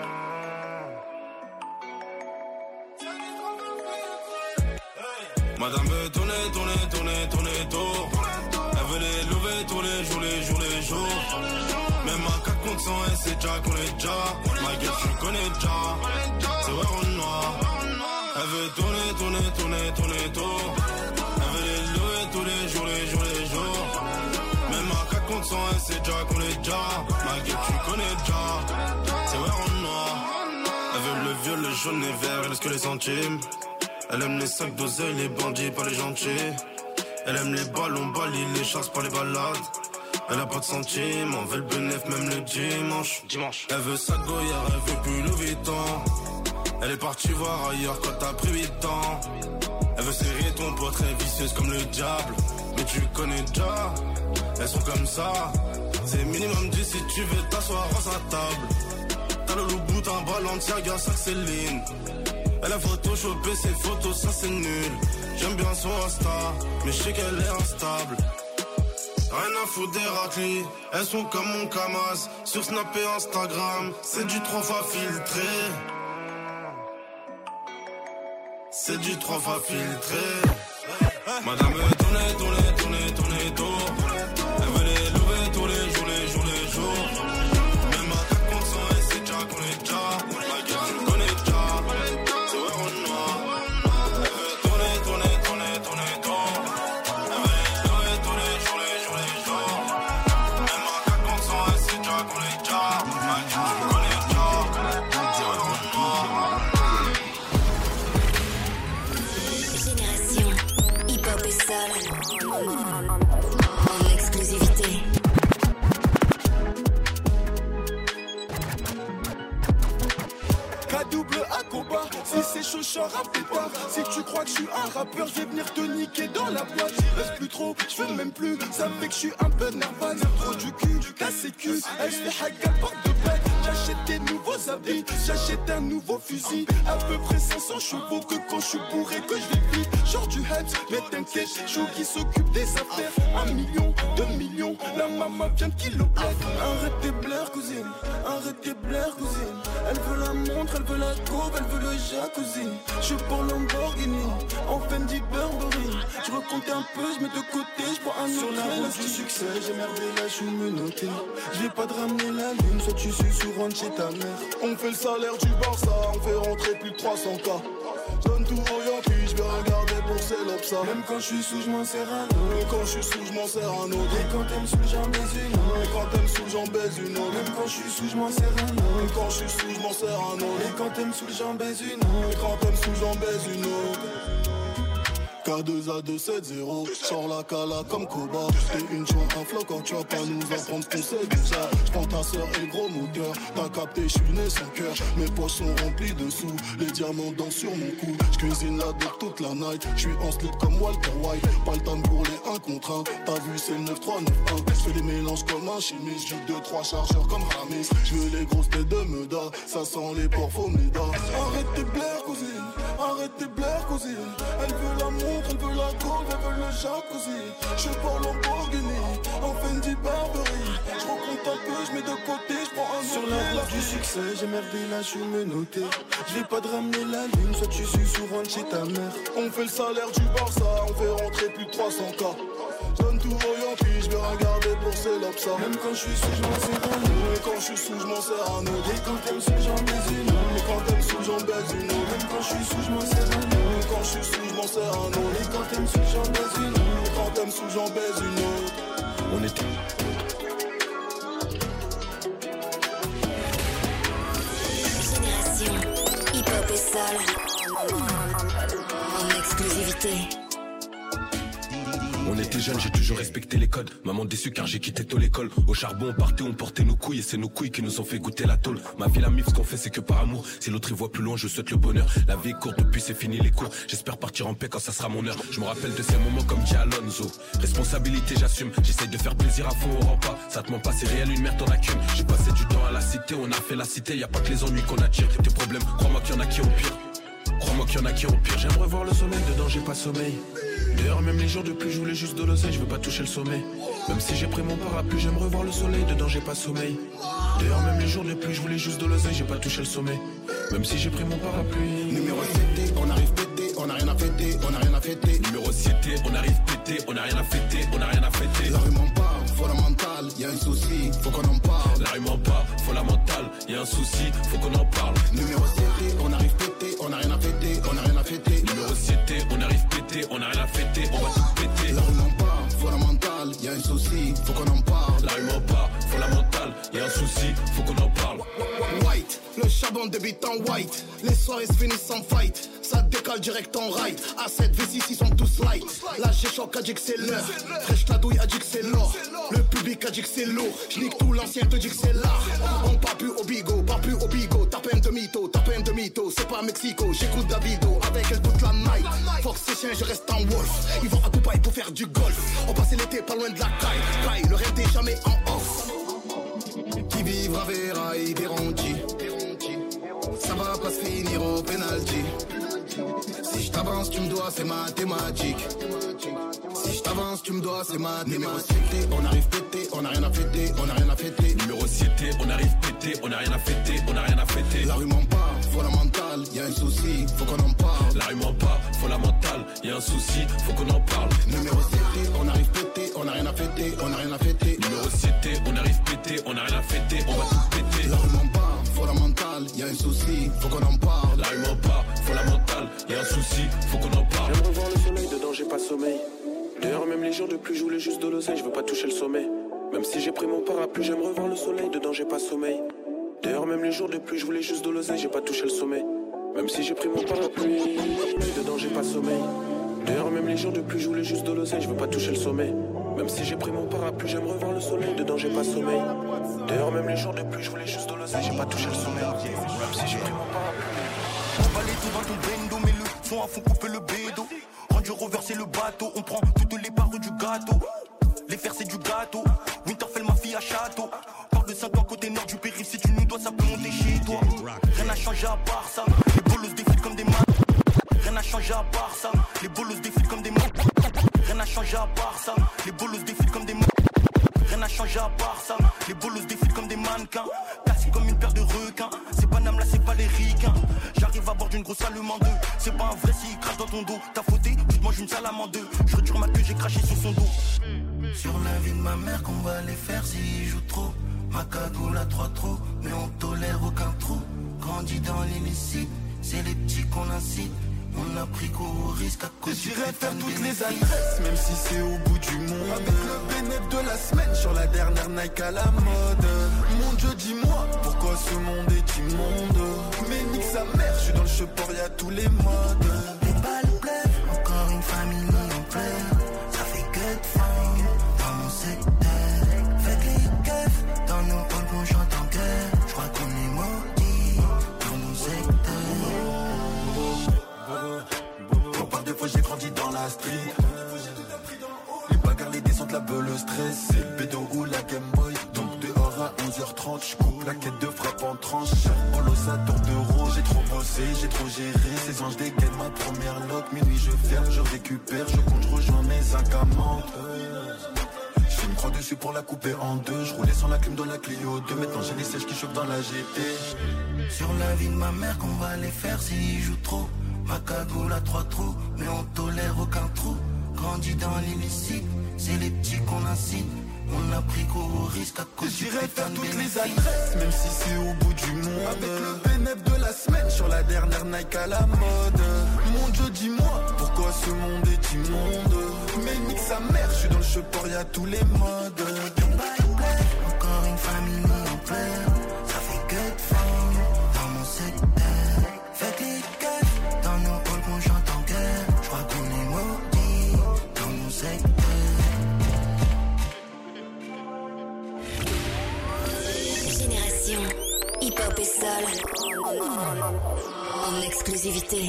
Madame veut tourner tour. Elle veut les lever tous les jours. Même à 4 contre 100, elle sait déjà qu'on est déjà. Ma gueule, tu connais déjà. C'est vrai en noir. Elle veut tourner tour. Elle veut les lever tous les jours. Même à 4 contre 100, elle sait déjà qu'on est déjà. Ma gueule, tu connais déjà. C'est vrai en noir. Elle veut le vieux, le jaune et vert, elle laisse que les centimes. Elle aime les sacs d'oseille, les bandits, pas les gentils. Elle aime les ballons, balis, les chasses, pas les balades. Elle a pas de centimes, on veut le bénéf même le dimanche. Elle veut sa goyère, elle veut plus Louis Vuitton. Elle est partie voir ailleurs quand t'as pris 8 ans. Elle veut serrer ton poids très vicieuse comme le diable. Mais tu connais déjà, elles sont comme ça. C'est minimum 10 si tu veux t'asseoir à sa table. T'as le loup bout, un Balenciaga, ça c'est Céline. Elle a photoshopé ses photos, ça c'est nul. J'aime bien son Insta, mais je sais qu'elle est instable. Rien à foutre des raclis, elles sont comme mon Kamaz. Sur Snap et Instagram, c'est du 3 fois filtré. C'est du 3 fois filtré. Madame veut tourner tour. Elle veut les lever tous les jours. Même à 4 contre 100, elle sait déjà qu'on est déjà. Ma gueule, tu connais déjà. C'est vrai en noir. Elle veut tourner tour. Elle veut les lever tous les jours. Même à 4 contre 100, elle sait déjà qu'on est déjà. Ma gueule, tu connais déjà. C'est vrai en noir. Génération hip-hop et soul en exclusivité. K-double à combat, si c'est chaud, je rappelle pas. Si tu crois que je suis un rappeur, je vais venir te niquer dans la boîte. J'y reste plus trop, je fais même plus. Ça fait que je suis un peu nerveux. Trop du cul, cassé cul. Elle se fait hack porte de bête. J'achète des nouveaux habits, j'achète un nouveau fusil. À peu près 500 chevaux que quand je suis bourré que je vais vite. Genre du head, mais t'inquiète, Chou qui s'occupe des affaires. 1 million, 2 millions, la maman vient de kilomètres. Arrête tes blaires cousine, arrête tes blaires cousine. Elle veut la montre, elle veut la coupe, elle veut le jacuzzi. Je suis pour Lamborghini, en Fendi Burberry. Je recompte un peu, je mets de côté, je prends un sur la route du succès. J'ai merdé là, je suis menotté. Je vais pas te ramener la lune, soit tu suis souvent chez ta mère. On fait le salaire du Barça, on fait rentrer plus de 300K. Je donne tout aux Yankees, je vais regarder pour ces lobes. Même quand je suis sous, je m'en sers un autre. Même quand je suis sous, je m'en sers un autre. Et quand t'aimes sous, j'en baise une autre. Et quand t'aimes sous, j'en baise une autre. Même quand je suis sous, je m'en sers un autre. Même quand je suis sous, je m'en sers un autre. Et quand t'aimes sous, j'en baise une autre. Et quand t'aimes sous, j'en baise une autre. K2A270, sors la cala comme Koba. T'es une joie, un flow quand tu vas pas nous apprendre qu'on sait déjà. J'prends ta sœur et le gros moteur. T'as capté, j'suis né sans cœur. Mes poches sont remplies de sous. Les diamants dansent sur mon cou. J'cuisine la dope toute la night. J'suis en slip comme Walter White. Pas le temps pour les 1 contre 1. T'as vu, c'est le 9-3-9-1. J'fais des mélanges comme un chimiste. J'ai 2-3 chargeurs comme Ramis. J'veux les grosses têtes de Meda. Ça sent les porcs Fomeda. Arrête tes blaires, cousine. Arrête arrête tes blaires, cousine. Elle veut la montre, elle veut la gold, elle veut le jacuzzi. Je parle Lamborghini, en Fendi Burberry. Je recompte un peu, je mets de côté, je prends un sur la route du succès, j'ai merdé là, je suis menotté. Je vais pas te ramener la lune, soit tu suis souvent de chez ta mère. On fait le salaire du Barça, on fait rentrer plus de 300K. Donne tout au Yankee, je vais regarder pour ces lobes. Même quand je suis sous, je m'en sers un autre. Et quand je suis sous, je m'en sers un autre. Et quand t'aimes sous, j'en baise une autre. Et quand t'aimes sous, j'en baise une autre. Même quand je suis sous, je m'en sers un autre. Et quand je suis sous, je m'en sers un autre. Et quand t'aimes sous, j'en baise une autre. Et quand t'aimes sous, j'en baise une autre. On était... Génération hip-hop et soul en exclusivité. On était jeunes, j'ai toujours respecté les codes. Maman déçue car j'ai quitté tôt l'école. Au charbon on partait, on portait nos couilles. Et c'est nos couilles qui nous ont fait goûter la tôle. Ma vie la mif, ce qu'on fait c'est que par amour. Si l'autre il voit plus loin, je souhaite le bonheur. La vie est courte, depuis c'est fini les cours. J'espère partir en paix quand ça sera mon heure. Je me rappelle de ces moments comme dit Alonso. Responsabilité j'assume, j'essaye de faire plaisir à fond au rend pas. Ça te ment pas, c'est réel, une merde t'en accum. J'ai passé du temps à la cité, on a fait la cité. Y'a pas que les ennuis qu'on attire. Tes problèmes, crois-moi qu'il y en a qui ont pire. Crois-moi qu'il y en a qui ont pire. J'aimerais voir le soleil, dedans j'ai pas sommeil. D'ailleurs même les jours de pluie je voulais juste de l'oseille, je veux pas toucher le sommet. Même si j'ai pris mon parapluie, j'aimerais voir le soleil, dedans j'ai pas sommeil. D'ailleurs même les jours de pluie je voulais juste de l'oseille, j'ai pas touché le sommet. Même si j'ai pris mon parapluie. Numéro 7, on arrive pété, on a rien à fêter, on a rien à fêter. Numéro 7, on arrive pété, on a rien à fêter, on a rien à fêter. La rue m'en parle, faut la mentale, y'a un souci, faut qu'on en parle. La rue m'en parle, faut la mentale, y'a un souci, faut qu'on en parle. Numéro 7, on arrive pété, on a rien à fêter, on a rien à fêter. Numéro 7, on arrive pété, on a rien à fêter, on va tout péter. La rue m'en parle, faut la mentale, y'a un souci, faut qu'on en parle. La rue m'en parle, faut la mentale, y'a un souci, faut qu'on en parle. White, le charbon débite en white. Les soirées se finissent en fight. Ça décale direct en ride. A7, V6, ils sont tous light. La G-Shock a dit que c'est l'heure. Fresh la douille a dit que c'est l'or. Le public a dit que c'est lourd. J'nique tout, l'ancien te dit que c'est l'art. On part plus au bigot, part plus au bigot. T'as peine de mytho, t'as peine de mytho. C'est pas Mexico, j'écoute Davido. Avec elle toute la night. Fox c'est chien, je reste en wolf. Ils vont à Dubaï pour faire du golf. On passait l'été pas loin de la caille. Le rêve n'est jamais en off. Qui vivra verra et garantit. Ça va pas se finir au penalty. Si je t'avance, tu me dois, c'est mathématique. Si je t'avance, tu me dois, c'est mathématique. Numéro 7, on arrive pété, on a rien à fêter, on a rien à fêter. Numéro 7, on arrive pété, on a rien à fêter, on a rien à fêter. La rue m'en parle, faut la mentale, y'a un souci, faut qu'on en parle. La rue m'en parle, faut la mentale, y'a un souci, faut qu'on en parle. Numéro 7, on arrive pété, on a rien à fêter, on a rien à fêter. Numéro 7, on arrive pété, on a rien à fêter, on va tout péter. La rue m'en parle, faut la mentale, y'a un souci, faut qu'on en parle. La rue m'en parle, faut la mentale, y'a un souci, faut qu'on en parle. J'aimerais voir le soleil, dedans j'ai pas sommeil. D'ailleurs même les jours de pluie je voulais juste de l'oseille, je veux pas toucher le sommet. Même si j'ai pris mon parapluie, j'aimerais voir le soleil, dedans j'ai pas sommeil. D'ailleurs même les jours de pluie je voulais juste de l'oseille, j'ai pas touché le sommet. Même si j'ai pris mon parapluie, dedans j'ai pas sommeil. D'ailleurs même les jours de pluie je voulais juste de l'oseille, je veux pas toucher le sommet. Même si j'ai pris mon parapluie, j'aimerais voir le soleil, dedans j'ai pas sommeil. D'ailleurs même les jours de pluie je voulais juste de l'oseille, j'ai pas touché le sommet. Même si j'ai pris mon parapluie. On va les tout dans ton bendo, mais le son à fond couper le bédo. Rendu reverser le bateau, on prend toutes les parts du gâteau. Les fers c'est du gâteau, Winterfell ma fille à château. Parle de 5 ans côté nord du périph', si tu nous dois ça peut monter chez toi. Rien n'a changé à part ça, les bolos défilent comme des mains. Rien n'a changé à part ça, les bolos défilent comme des mains. Rien n'a changé à part ça, les bolos défilent comme des mains. Rien n'a changé à part ça, les bolos défilent comme des mannequins. Cassé comme une paire de requins, c'est pas Nam là c'est pas les ricains. J'arrive à bord d'une grosse allemande, c'est pas un vrai s'il crache dans ton dos. T'as fauté, tu te manges une salade en deux. Je retire ma queue, j'ai craché sur son dos. Sur la vie de ma mère qu'on va les faire s'ils jouent trop. Ma cagoule a 3 trous, mais on tolère aucun trou. Grandit dans l'illicite, c'est les petits qu'on incite. On a pris gros risque à cause. J'irai faire toutes les adresses, même si c'est au bout du monde. Avec le bénéfice de la semaine sur la dernière Nike à la mode. Mon Dieu, dis-moi, pourquoi ce monde est immonde? Mais nique sa mère, je suis dans le cheport, y'a tous les modes. Les balles pleuvent, encore une famille non en pleurs. Ça fait que de faim dans mon secteur. Fait que les keufs, dans nos halls qu'on chante en cœur. J'crois qu'on est maudits dans mon secteur. Pour par deux fois j'ai grandi dans la street. Les bagarres, les descentes, la beule, le stress. C'est le bédo ou la Game Boy. Donc dehors à 11h30, j'coupe la quête de frappe en tranche. Holosateur d'euros, j'ai trop bossé, j'ai trop géré. Ces anges dégainent ma première loque. Minuit je ferme, je récupère, je compte, je rejoins mes 5 amantes. J'fais une croix dessus pour la couper en deux. J'roulais sans la clim dans la Clio 2. Maintenant j'ai les sèches qui chauffent dans la GT. Sur la vie de ma mère qu'on va les faire s'ils jouent trop. Ma cagoule a 3 trous, mais on tolère aucun trou. Grandi dans l'illicite, c'est les petits qu'on incite. On a pris gros risque à cause du j'irai faire toutes les adresses, même si c'est au bout du monde. Avec le bénéf de la semaine, sur la dernière Nike à la mode. Mon Dieu, dis-moi, pourquoi ce monde est immonde? Mais nique sa mère, je suis dans le cheport, y'a tous les modes. Encore une famille mise en pleurs, ça fait que de femmes dans mon secteur. Faites les keufs, dans nos halls qu'on chante en guerre. J'crois qu'on est maudits dans mon secteur. Génération hip-hop et soul en exclusivité.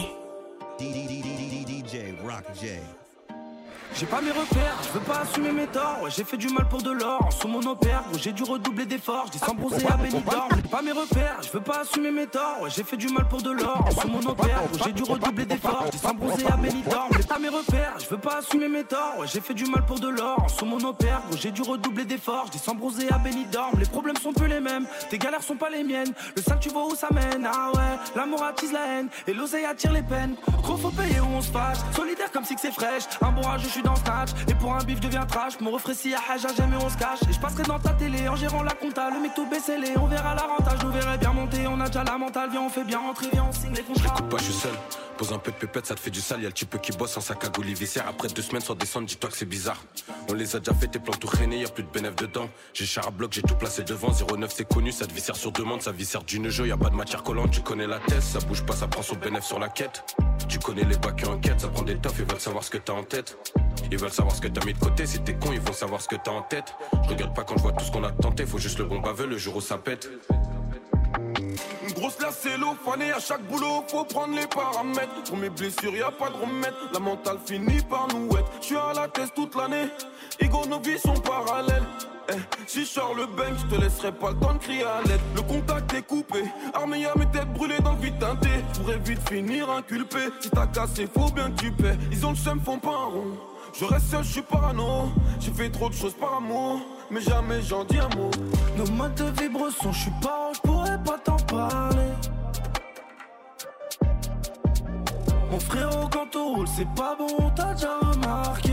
DJ Rock J. J'ai pas mes repères, je veux pas assumer mes torts. Ouais, j'ai fait du mal pour de l'or, sous mon opère, gros, j'ai dû redoubler d'efforts. J'dis sans bronzer à Benidorm. J'ai pas mes repères, je veux pas assumer mes torts. Ouais, j'ai fait du mal pour de l'or, sous mon opère, gros, j'ai dû redoubler d'efforts. J'dis sans bronzer à Benidorm. J'ai pas mes repères, je veux pas assumer mes torts. Ouais, j'ai fait du mal pour de l'or, sous mon opère, gros, j'ai dû redoubler d'efforts. J'dis sans bronzer à Benidorm. Les problèmes sont plus les mêmes, tes galères sont pas les miennes. Le sale tu vois où ça mène, ah ouais. L'amour attise la haine, et l'oseille attire les peines. Trop faut payer ou on se fâche, solidaire comme si que c'est fraîche. Un bon rage, je suis dans le snatch. Et pour un bif devient trash, mon refrain si à Haja jamais on se cache. Et je passerai dans ta télé en gérant la compta. Le mec tout baissé les, on verra la rentage. Je verrai bien monter, on a déjà la mentale. Viens on fait bien rentrer, viens on signe les contrats. J'écoute pas, je suis seul. Pose un peu de pépette, ça te fait du sale. Y'a le type qui bosse en sac à goulot viscère. Après 2 semaines sans descendre, dis-toi que c'est bizarre. On les a déjà fait, tes plans tout traînés, y'a plus de bénéf dedans. J'ai char à bloc, j'ai tout placé devant. 09 c'est connu, ça te viscère sur demande. Ça viscère d'une jeu, y'a pas de matière collante. Tu connais la tête, ça bouge pas, ça prend son bénéf sur la quête. Tu connais les bacs en quête, ça prend des toffes, ils veulent savoir ce que t'as en tête. Ils veulent savoir ce que t'as mis de côté, si t'es con, ils vont savoir ce que t'as en tête. Je regarde pas quand je vois tout ce qu'on a tenté, faut juste le bon baveux le jour où ça pète. Une grosse lacelle au fané, à chaque boulot faut prendre les paramètres. Pour mes blessures y'a pas de remède, la mentale finit par nous être. J'suis à la tête toute l'année, Ego nos vies sont parallèles. Si je sors le bang, je te laisserai pas le temps de crier à l'aide. Le contact est coupé, armé à mes têtes brûlées dans le vide teinté. J'pourrais vite finir inculpé, si t'as cassé faut bien que tu paies. Ils ont le seum, font pas un rond. Je reste seul, je suis parano. J'ai fait trop de choses par amour, mais jamais j'en dis un mot. Nos modes de vibration, je suis pas, je pourrais pas t'en parler. Mon frérot quand on roule, c'est pas bon, t'as déjà remarqué.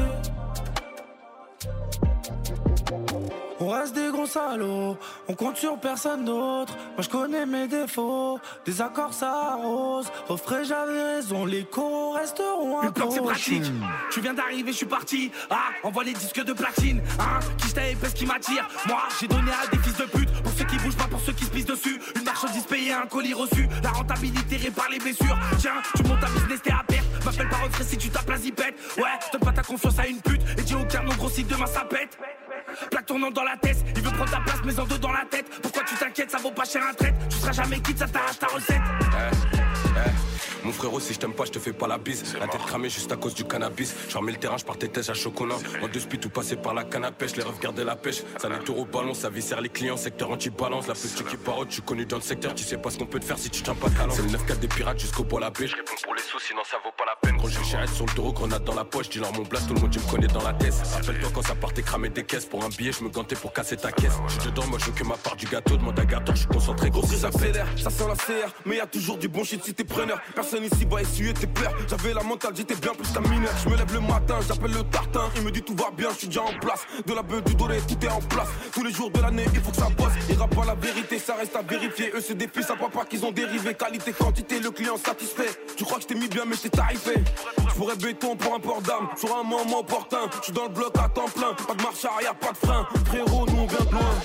On reste des gros salauds, on compte sur personne d'autre. Moi je connais mes défauts, des accords ça arrose. Au frais j'avais raison, les coraux resteront un. Le bloc c'est pratique, tu viens d'arriver, je suis parti. Ah, envoie les disques de platine, hein. Qui je épaisse qui m'attire. Moi j'ai donné à des fils de pute, pour ceux qui bougent pas, pour ceux qui se pissent dessus. Une marchandise payée, un colis reçu. La rentabilité répare les blessures. Tiens, tu montes ta business, t'es à perte. M'appelle pas refrais si tu tapes la zipette. Ouais, donne pas ta confiance à une pute. Et dis aucun mon gros site demain ça pète. Plaque tournant dans la tête, il veut prendre ta place mais en deux dans la tête. Pourquoi tu t'inquiètes, ça vaut pas cher un traite. Tu seras jamais quitte, ça t'arrache ta recette. Mon frérot, si je t'aime pas, je te fais pas la bise. La tête cramée juste à cause du cannabis. Je remets le terrain, je partais têche à chocolat. En 2 speed, tout passé par la canne à pêche. Les refs gardaient la pêche. Ça n'est tour au ballon, ça viscère les clients. Secteur anti-balance, la petite qui parole. Tu connais dans le secteur, tu sais pas ce qu'on peut te faire si tu tiens pas de talent. C'est le 9-4 des pirates jusqu'au poil à pêche. Je réponds pour les sous, sinon ça vaut pas la peine. Gros, j'ai cherché sur le taureau, grenade dans la poche. Dis-leur mon blast, tout le monde, tu me connais dans la tête. Rappelle-toi quand ça partait cramer des caisses. Pour un billet, je me gantais pour casser ta caisse. Je suis dedans, moi je veux que ma part du gâteau. Demande à Gartor, je suis concentré, gros, si ça accélère. Ça sent la CR, mais y'a toujours du bon shit si t'es preneur. Personne ici va essuyer tes pleurs. J'avais la mentale, j'étais bien plus qu'un mineur. Je me lève le matin, j'appelle le tartin. Il me dit tout va bien, je suis déjà en place. De la beuh, du doré, tout est en place. Tous les jours de l'année, il faut que ça bosse. Ils rappent pas la vérité, ça reste à vérifier. Eux se défient, ça papa qu'ils ont dérivé. Qualité, quantité, le client satisfait. Tu crois que je t'ai mis bien, mais je t'ai tarifé. Je pourrais béton pour un port d'armes, sur un moment opportun. Je suis dans le bloc à temps plein, pas de marche arrière, pas de frein. Frérot, nous on vient de loin.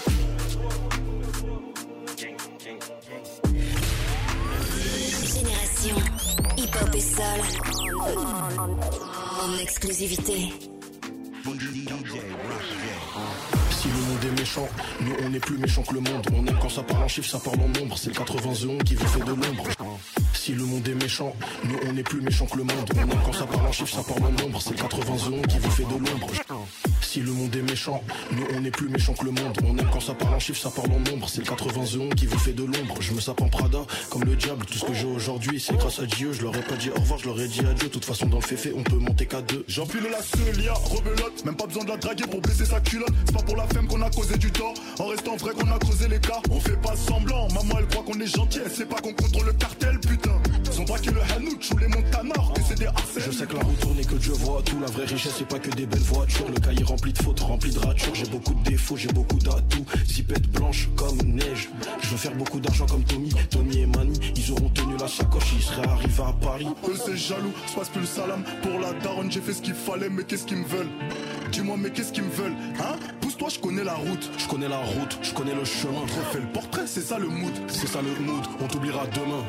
Génération hip-hop et soul en exclusivité. Si le monde est méchant, nous on est plus méchant que le monde. On aime quand ça parle en chiffres, ça parle en nombre. C'est le 91 qui vous fait de l'ombre. Si le monde est méchant, nous on est plus méchant que le monde. On aime quand ça parle en chiffres, ça parle en nombre. C'est le 91 qui vous fait de l'ombre. Si le monde est méchant, nous on est plus méchant que le monde. On aime quand ça parle en chiffres, ça parle en nombre. C'est le 91 qui vous fait de l'ombre. Je me sape en Prada comme le diable. Tout ce que j'ai aujourd'hui, c'est grâce à Dieu. Je leur ai pas dit au revoir, je leur ai dit adieu. De toute façon, dans le féfé, on peut monter qu'à deux. J'empile la Celia, rebelote. Même pas besoin de la draguer pour baisser sa culotte. C'est pas pour la femme qu'on a causé du tort. En restant vrai qu'on a creusé les cas. On fait pas semblant, maman elle croit qu'on est gentil. Elle sait pas qu'on contrôle le cartel, putain. Ils ont braqué le Hanouch ou les Montanars. Et c'est des harcèles. Je sais que la route tourne et que Dieu voit tout. La vraie richesse c'est pas que des belles voitures. Le cahier rempli de fautes, rempli de ratures. J'ai beaucoup de défauts, j'ai beaucoup d'atouts. Zipette blanche comme neige. Je veux faire beaucoup d'argent comme Tommy et Mani. Ils auront tenu la sacoche, ils seraient arrivés à Paris. Eux c'est jaloux, je passe plus le salam. Pour la daronne j'ai fait ce qu'il fallait. Mais qu'est-ce qu'ils me veulent? Dis-moi mais qu'est-ce qu'ils me veulent? Hein? Pousse-toi, je connais la route. Je connais la route, je connais le chemin. Refais le portrait, c'est ça le mood. C'est ça le mood, on t'oubliera demain.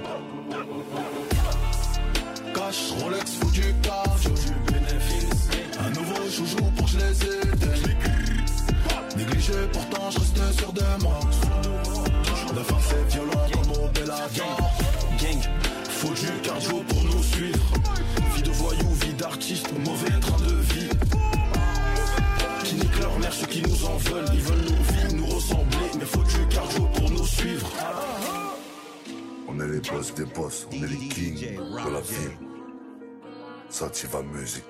Cash, Rolex, faut du cash, du bénéfice. Un nouveau joujou pour que je les aide. Négligé, pourtant je reste sûr de moi. De fin c'est violent comme au Bellator. Gang, faut du cardio pour nous suivre. Vie de voyou, vie d'artiste, mauvais train de vie. Qui niquent leur mère, ceux qui nous en veulent. Ils veulent nos vies, nous ressembler. Mais faut du cardio pour nous suivre. On est les boss des boss, on est les kings de la ville. Sativa Music.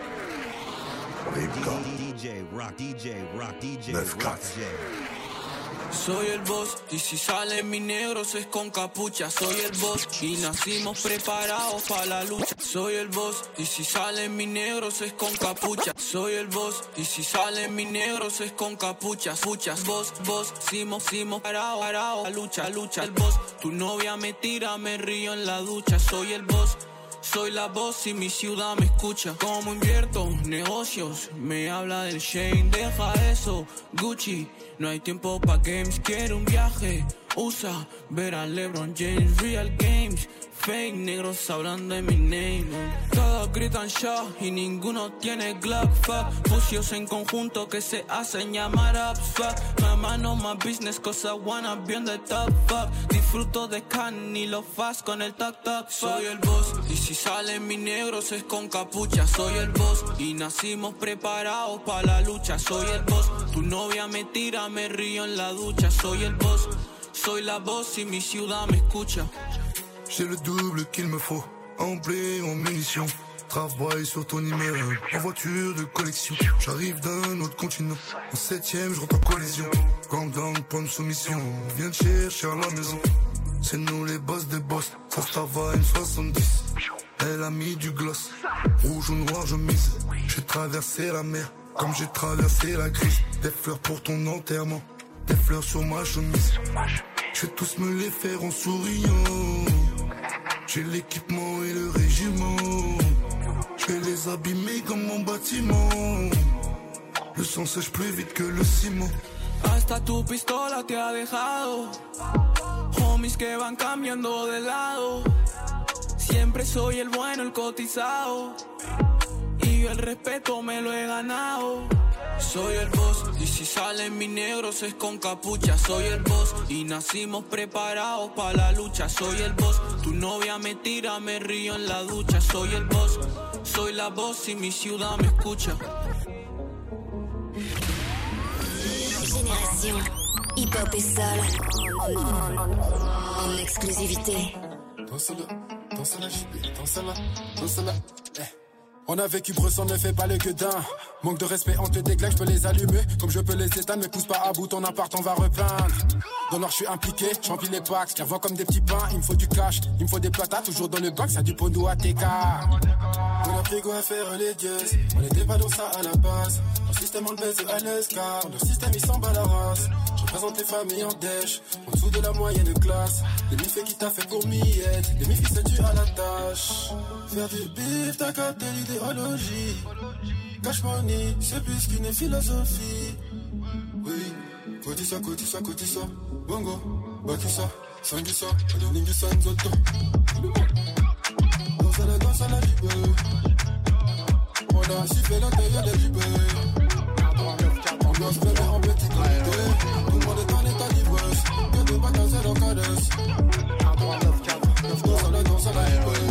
Ripka. DJ Rock, 9-4. Soy el boss y si salen mis negros es con capucha. Soy el boss y nacimos preparados para la lucha. Soy el boss y si salen mis negros es con capucha. Soy el boss y si salen mis negros es con capuchas. Puchas, boss, simos, parado, la lucha. El boss, tu novia me tira, me río en la ducha. Soy el boss. Soy la voz y mi ciudad me escucha. Como invierto, negocios, me habla del Shane. Deja eso, Gucci, no hay tiempo pa' games. Quiero un viaje, USA, ver a LeBron James. Real games, fake negros hablando de mi name. Todos gritan shot y ninguno tiene Glock. Fuck, fusios en conjunto que se hacen llamar up. Fuck, my man on my business cause I wanna be on the top. Fuck, disfruto de can y lo fast con el toc toc. Soy el boss y si salen mis negros es con capucha. Soy el boss y nacimos preparados para la lucha. Soy el boss, tu novia me tira, me río en la ducha. Soy el boss, soy la voz y mi ciudad me escucha. J'ai le double qu'il me faut, en blé, en munitions. Travaille sur ton immeuble, en voiture de collection. J'arrive d'un autre continent, en 7ème, je rentre en collision. Gang, point de soumission, viens te chercher à la maison. C'est nous les boss des boss, ça se va une 70. Elle a mis du gloss, rouge ou noir je mise. J'ai traversé la mer, comme j'ai traversé la crise. Des fleurs pour ton enterrement, des fleurs sur ma chemise. Je vais tous me les faire en souriant. J'ai l'équipement et le régiment. Je vais les abîmer comme mon bâtiment. Le sang sèche plus vite que le ciment. Hasta tu pistola te ha dejado. Homies que van cambiando de lado. Siempre soy el bueno, el cotizado. Y yo el respeto me lo he ganado. Soy el boss y si salen mis negros es con capucha. Soy el boss y nacimos preparados para la lucha. Soy el boss, tu novia me tira, me río en la ducha. Soy el boss, soy la voz y mi ciudad me escucha. Génération hip-hop et soul en exclusivité. Dansez-la. On a vécu Bresson, ne fait pas le gueudin. Manque de respect, on te déglingue, je peux les allumer. Comme je peux les éteindre, mais pousse pas à bout, ton appart, on va repeindre. Dans l'or, je suis impliqué, j'remplis les packs. J'les revends comme des petits pains, il me faut du cash. Il me faut des platas, toujours dans le bac, ça du pondo à TK. On a pris quoi à faire les dieux. On était pas dans ça à la base. Leur système on le baisse à l'escar. Leur système il s'en bat la race. Je représente les familles en dèche, en dessous de la moyenne de classe. Les mi-faits qui t'a fait pour miette. Les mi-fils c'est dû à la tâche. Faire du bif, t'as capté l'idéologie. Cash money, c'est plus qu'une philosophie. Oui, cotisa, bongo, bakisa, sangisa, adoningi sanzoto. Danse à la libre. On a chiffé la taille des libérés. On doit se lever en petit comité. Tout le monde est en état d'ivresse. Que de bataille c'est dans Cades. 9 dans ça, dans ça,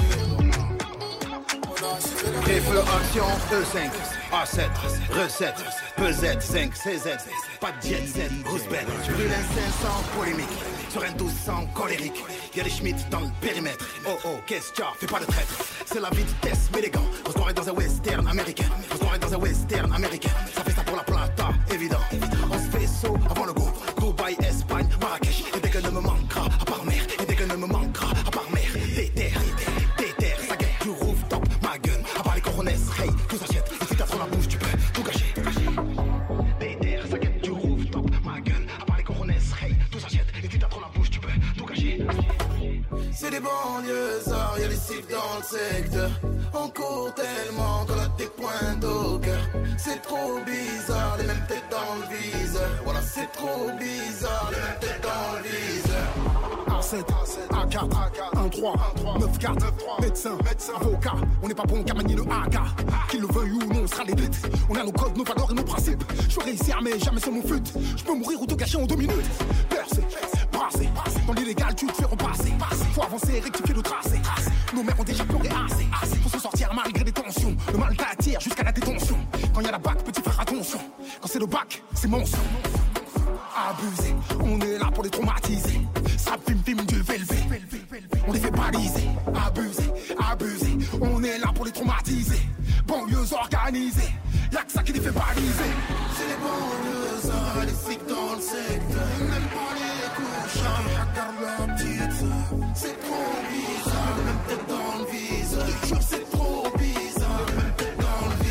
Défloration E5, A7, recette, pesette, 5, CZ, pas de jet set, grosse bête. Je brûle un 500 polémique, sur un 1200 colérique. Y'a des Schmitt dans le périmètre. Oh oh, qu'est-ce qu'il y a, fais pas de traître. C'est la vitesse, mais les gants. On se croirait dans un western américain. On se croirait dans un western américain. Ça fait ça pour la plata, évident. On se fait saut avant le go. Dubaï, Espagne, Marrakech. Et dès que ne me manquera, à part mer. Et dès que ne me manquera, à part mer. Des terres, ça gagne du rooftop, ma gun. À part les coronesses, hey, tout s'achète. Et si t'as trop la bouche, tu peux tout gâcher. Des terres, ça gagne du rooftop, ma gun. À part les coronesses, hey, tout s'achète. Et si t'as trop la bouche, tu peux tout gâcher. C'est des banlieusards, y'a les cibles dans le secteur. On court tellement qu'on a des points d'au cœur. C'est trop bizarre, les mêmes têtes dans le viseur. Voilà, c'est trop bizarre, les mêmes têtes dans le viseur. A7, A4, 1-3, 9-4, médecin, avocat. On n'est pas bon qu'à manier le AK. Qu'il le veuille ou non, on sera les têtes. On a nos codes, nos valeurs et nos principes. Je veux réussir, mais jamais sur mon flûte. Je peux mourir ou te gâcher en 2 minutes. Percé, brassé, dans l'illégal, tu te fais repasser. Faut avancer, rectifier le tracé. Nos mères ont déjà pleuré assez. Faut se sortir malgré les tensions. Le mal t'attire jusqu'à la détention. Quand y a la bac, petit frère, attention. Quand c'est le bac, c'est mention. Abusé, on est là pour les traumatiser. Ça film du velvet. On les fait baliser. Abusé, on est là pour les traumatiser. Banlieues organisées, y'a que ça qui les fait baliser. C'est les banlieusards, les flics dans le secteur. Même pas les couches, regarde la petite sœur. C'est trop bizarre, même tête dans le viseur. Je jure, c'est trop bizarre, même tête dans le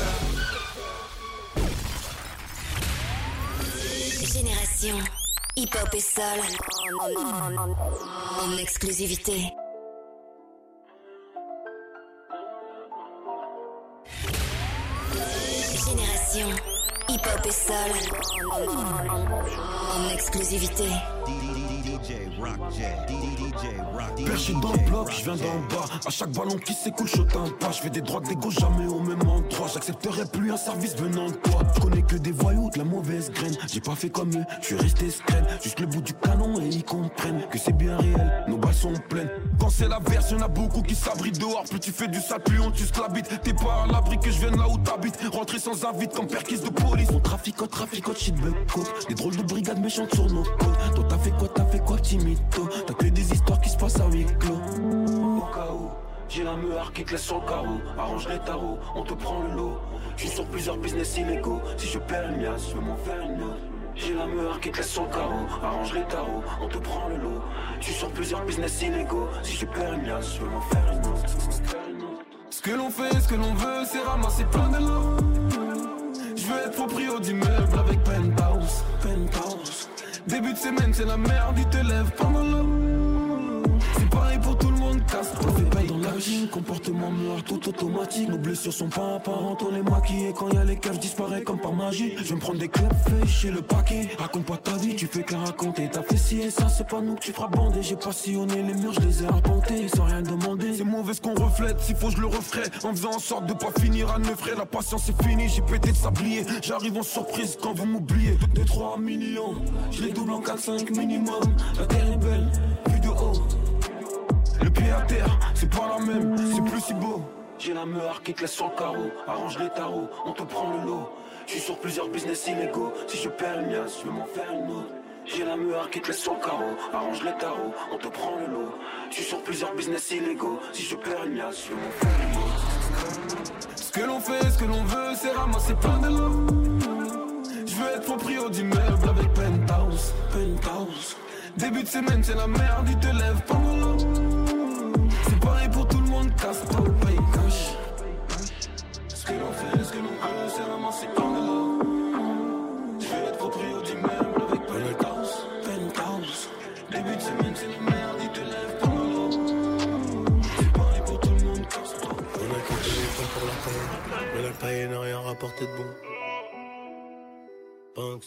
viseur. Génération hip-hop et soul en exclusivité. Génération hip-hop et soul en exclusivité. Perché dans le bloc, je viens d'en bas. À chaque ballon qui s'écoule, je t'en pas. Je fais des droites, des gauches, jamais au même endroit. J'accepterai plus un service venant de toi. Je connais que des voyous, de la mauvaise graine. J'ai pas fait comme eux, je suis resté scred. Juste le bout du canon et ils comprennent que c'est bien réel. Nos balles sont pleines. Quand c'est la verse, y'en a beaucoup qui s'abritent dehors. Plus tu fais du sale, plus on t'use la bite. T'es pas à l'abri que je vienne là où t'habites. Rentrer sans invite comme perquise de police. On traficote, shit, des drôles de brigades méchantes sur nos côtes. Toi t'as fait quoi, petit mytho? T'as que des histoires qui se passent à huis clos. Au cas où, j'ai la meuhard qui te laisse sur le carreau. Arrange les tarots, on te prend le lot. Je suis sur plusieurs business illégaux. Si je perds une miasse, je veux m'en faire une autre. J'ai la meuhard qui te laisse sur le carreau. Arrange les tarots, on te prend le lot. Je suis sur plusieurs business illégaux. Si je perds une miasse, je veux m'en faire une autre. Ce que l'on fait, ce que l'on veut, c'est ramasser plein de l'eau. Je veux être proprio d'immeuble avec penthouse. Début de semaine, c'est la merde, il te lève pendant l'eau. C'est pareil pour tout le monde, casse-toi. Fais pas dans la vie, comportement noir, tout automatique. Nos blessures sont pas apparentes, on les maquille. Et quand y'a les caves, disparaît comme par magie. Je vais me prendre des clubs, fais chez le paquet. Raconte pas ta vie, tu fais que la raconter. T'as fait ci et ça, c'est pas nous que tu feras bander. J'ai pas sillonné les murs, je les ai arpentés sans rien demander. C'est mauvais ce qu'on reflète, s'il faut je le referai. En faisant en sorte de pas finir à 9 frais. La patience est finie, j'ai pété de sablier. J'arrive en surprise quand vous m'oubliez. 2-3 millions, je les double en 4-5 minimum. La terre est belle, vue de haut. Le pied à terre, c'est pas la même, c'est plus si beau. J'ai la meuhard qui te laisse sur le carreau. Arrange les tarots, on te prend le lot. Je suis sur plusieurs business illégaux. Si je perds une miasse, je veux m'en faire une autre. J'ai la meuhard qui te laisse sur le carreau. Arrange les tarots, on te prend le lot. Je suis sur plusieurs business illégaux. Si je perds une miasse, je veux m'en faire une autre. Ce que l'on fait, ce que l'on veut, c'est ramasser plein de l'eau. Je veux être proprio d'immeuble avec penthouse. Début de semaine, c'est la merde, il te lève pendant l'eau. C'est pareil pour tout le monde, casse-toi, paye cash. Ce que l'on fait, ce que l'on veut, c'est ramasser plein de l'eau. Je veux être proprio d'immeuble avec penthouse. Début de semaine, c'est la merde, il te lève pendant l'eau. C'est pareil pour tout le monde, casse-toi. On a quitté l'école pour la paille, mais la paille n'a rien rapporté de bon. Banks.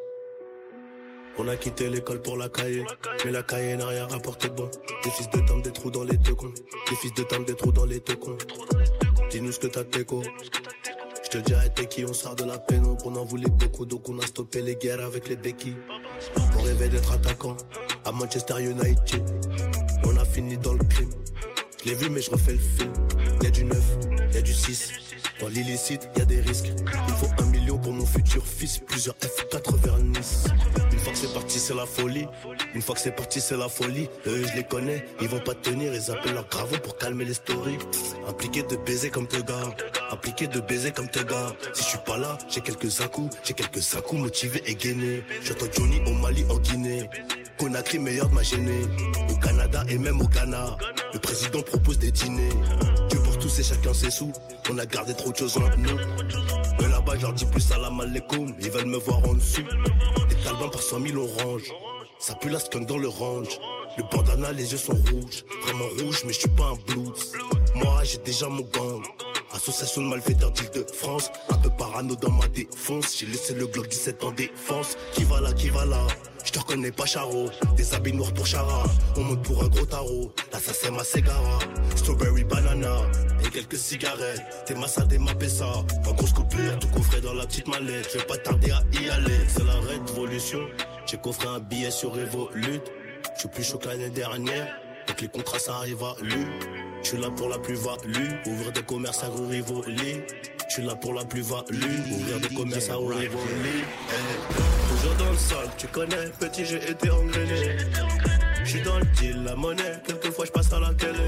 On a quitté l'école pour la cahier, mais la cahier n'a rien rapporté de bon. Des fils de dame, des trous dans les deux cons. Des fils de dame, des trous dans les deux cons. Dis-nous ce que t'as déco. Je te dirais t'es qui, on sort de la pénombre. On en voulait beaucoup donc on a stoppé les guerres avec les béquilles. On rêvait d'être attaquant à Manchester United. On a fini dans le crime. Je l'ai vu mais je refais le film. Y'a du 9, y'a du 6. Dans l'illicite, y'a des risques. Il faut 1 million pour mon futur fils. Plusieurs F4 vers Nice. Une fois que c'est parti, c'est la folie. Une fois que c'est parti, c'est la folie. Eux, je les connais, ils vont pas tenir. Ils appellent leur gravon pour calmer les stories. Impliqué de baiser comme te gars. Impliqué de baiser comme te gars. Si je suis pas là, j'ai quelques à-coups motivés et gainés. J'entends Johnny au Mali, en Guinée. Conakry, meilleur de ma gênée. Au Canada et même au Ghana. Le président propose des dîners. Dieu pour tous et chacun ses sous. On a gardé trop de choses entre nous. Mais là-bas, je leur dis plus salam alaikum. Ils veulent me voir en dessous. Les talbans par 100 000 on range. Ça pue la skunk dans le range. Le bandana, les yeux sont rouges. Vraiment rouges, mais je suis pas un blues. Moi, j'ai déjà mon gang. Association de malfaiteurs d'Île-de-France. Un peu parano dans ma défonce. J'ai laissé le Glock 17 en défense. Qui va là? Je te reconnais pas Charo. Des habits noirs pour Chara. On monte pour un gros tarot. Là ça c'est ma Segara. Strawberry banana et quelques cigarettes. T'es massa des ma pessa. En grosse coupure, tout coffré dans la petite mallette. Je vais pas tarder à y aller. C'est la révolution. J'ai coffré un billet sur Revolut. Je suis plus chaud que l'année dernière. Donc les contrats ça arrive à lui. Je suis là pour la plus-value. Ouvrir des commerces à Rivoli. Je suis là pour la plus-value. Ouvrir des commerces à Rivoli. Toujours dans le sol, tu connais, petit j'ai été engrainé. Je suis dans le deal, la monnaie, quelquefois je passe à la télé.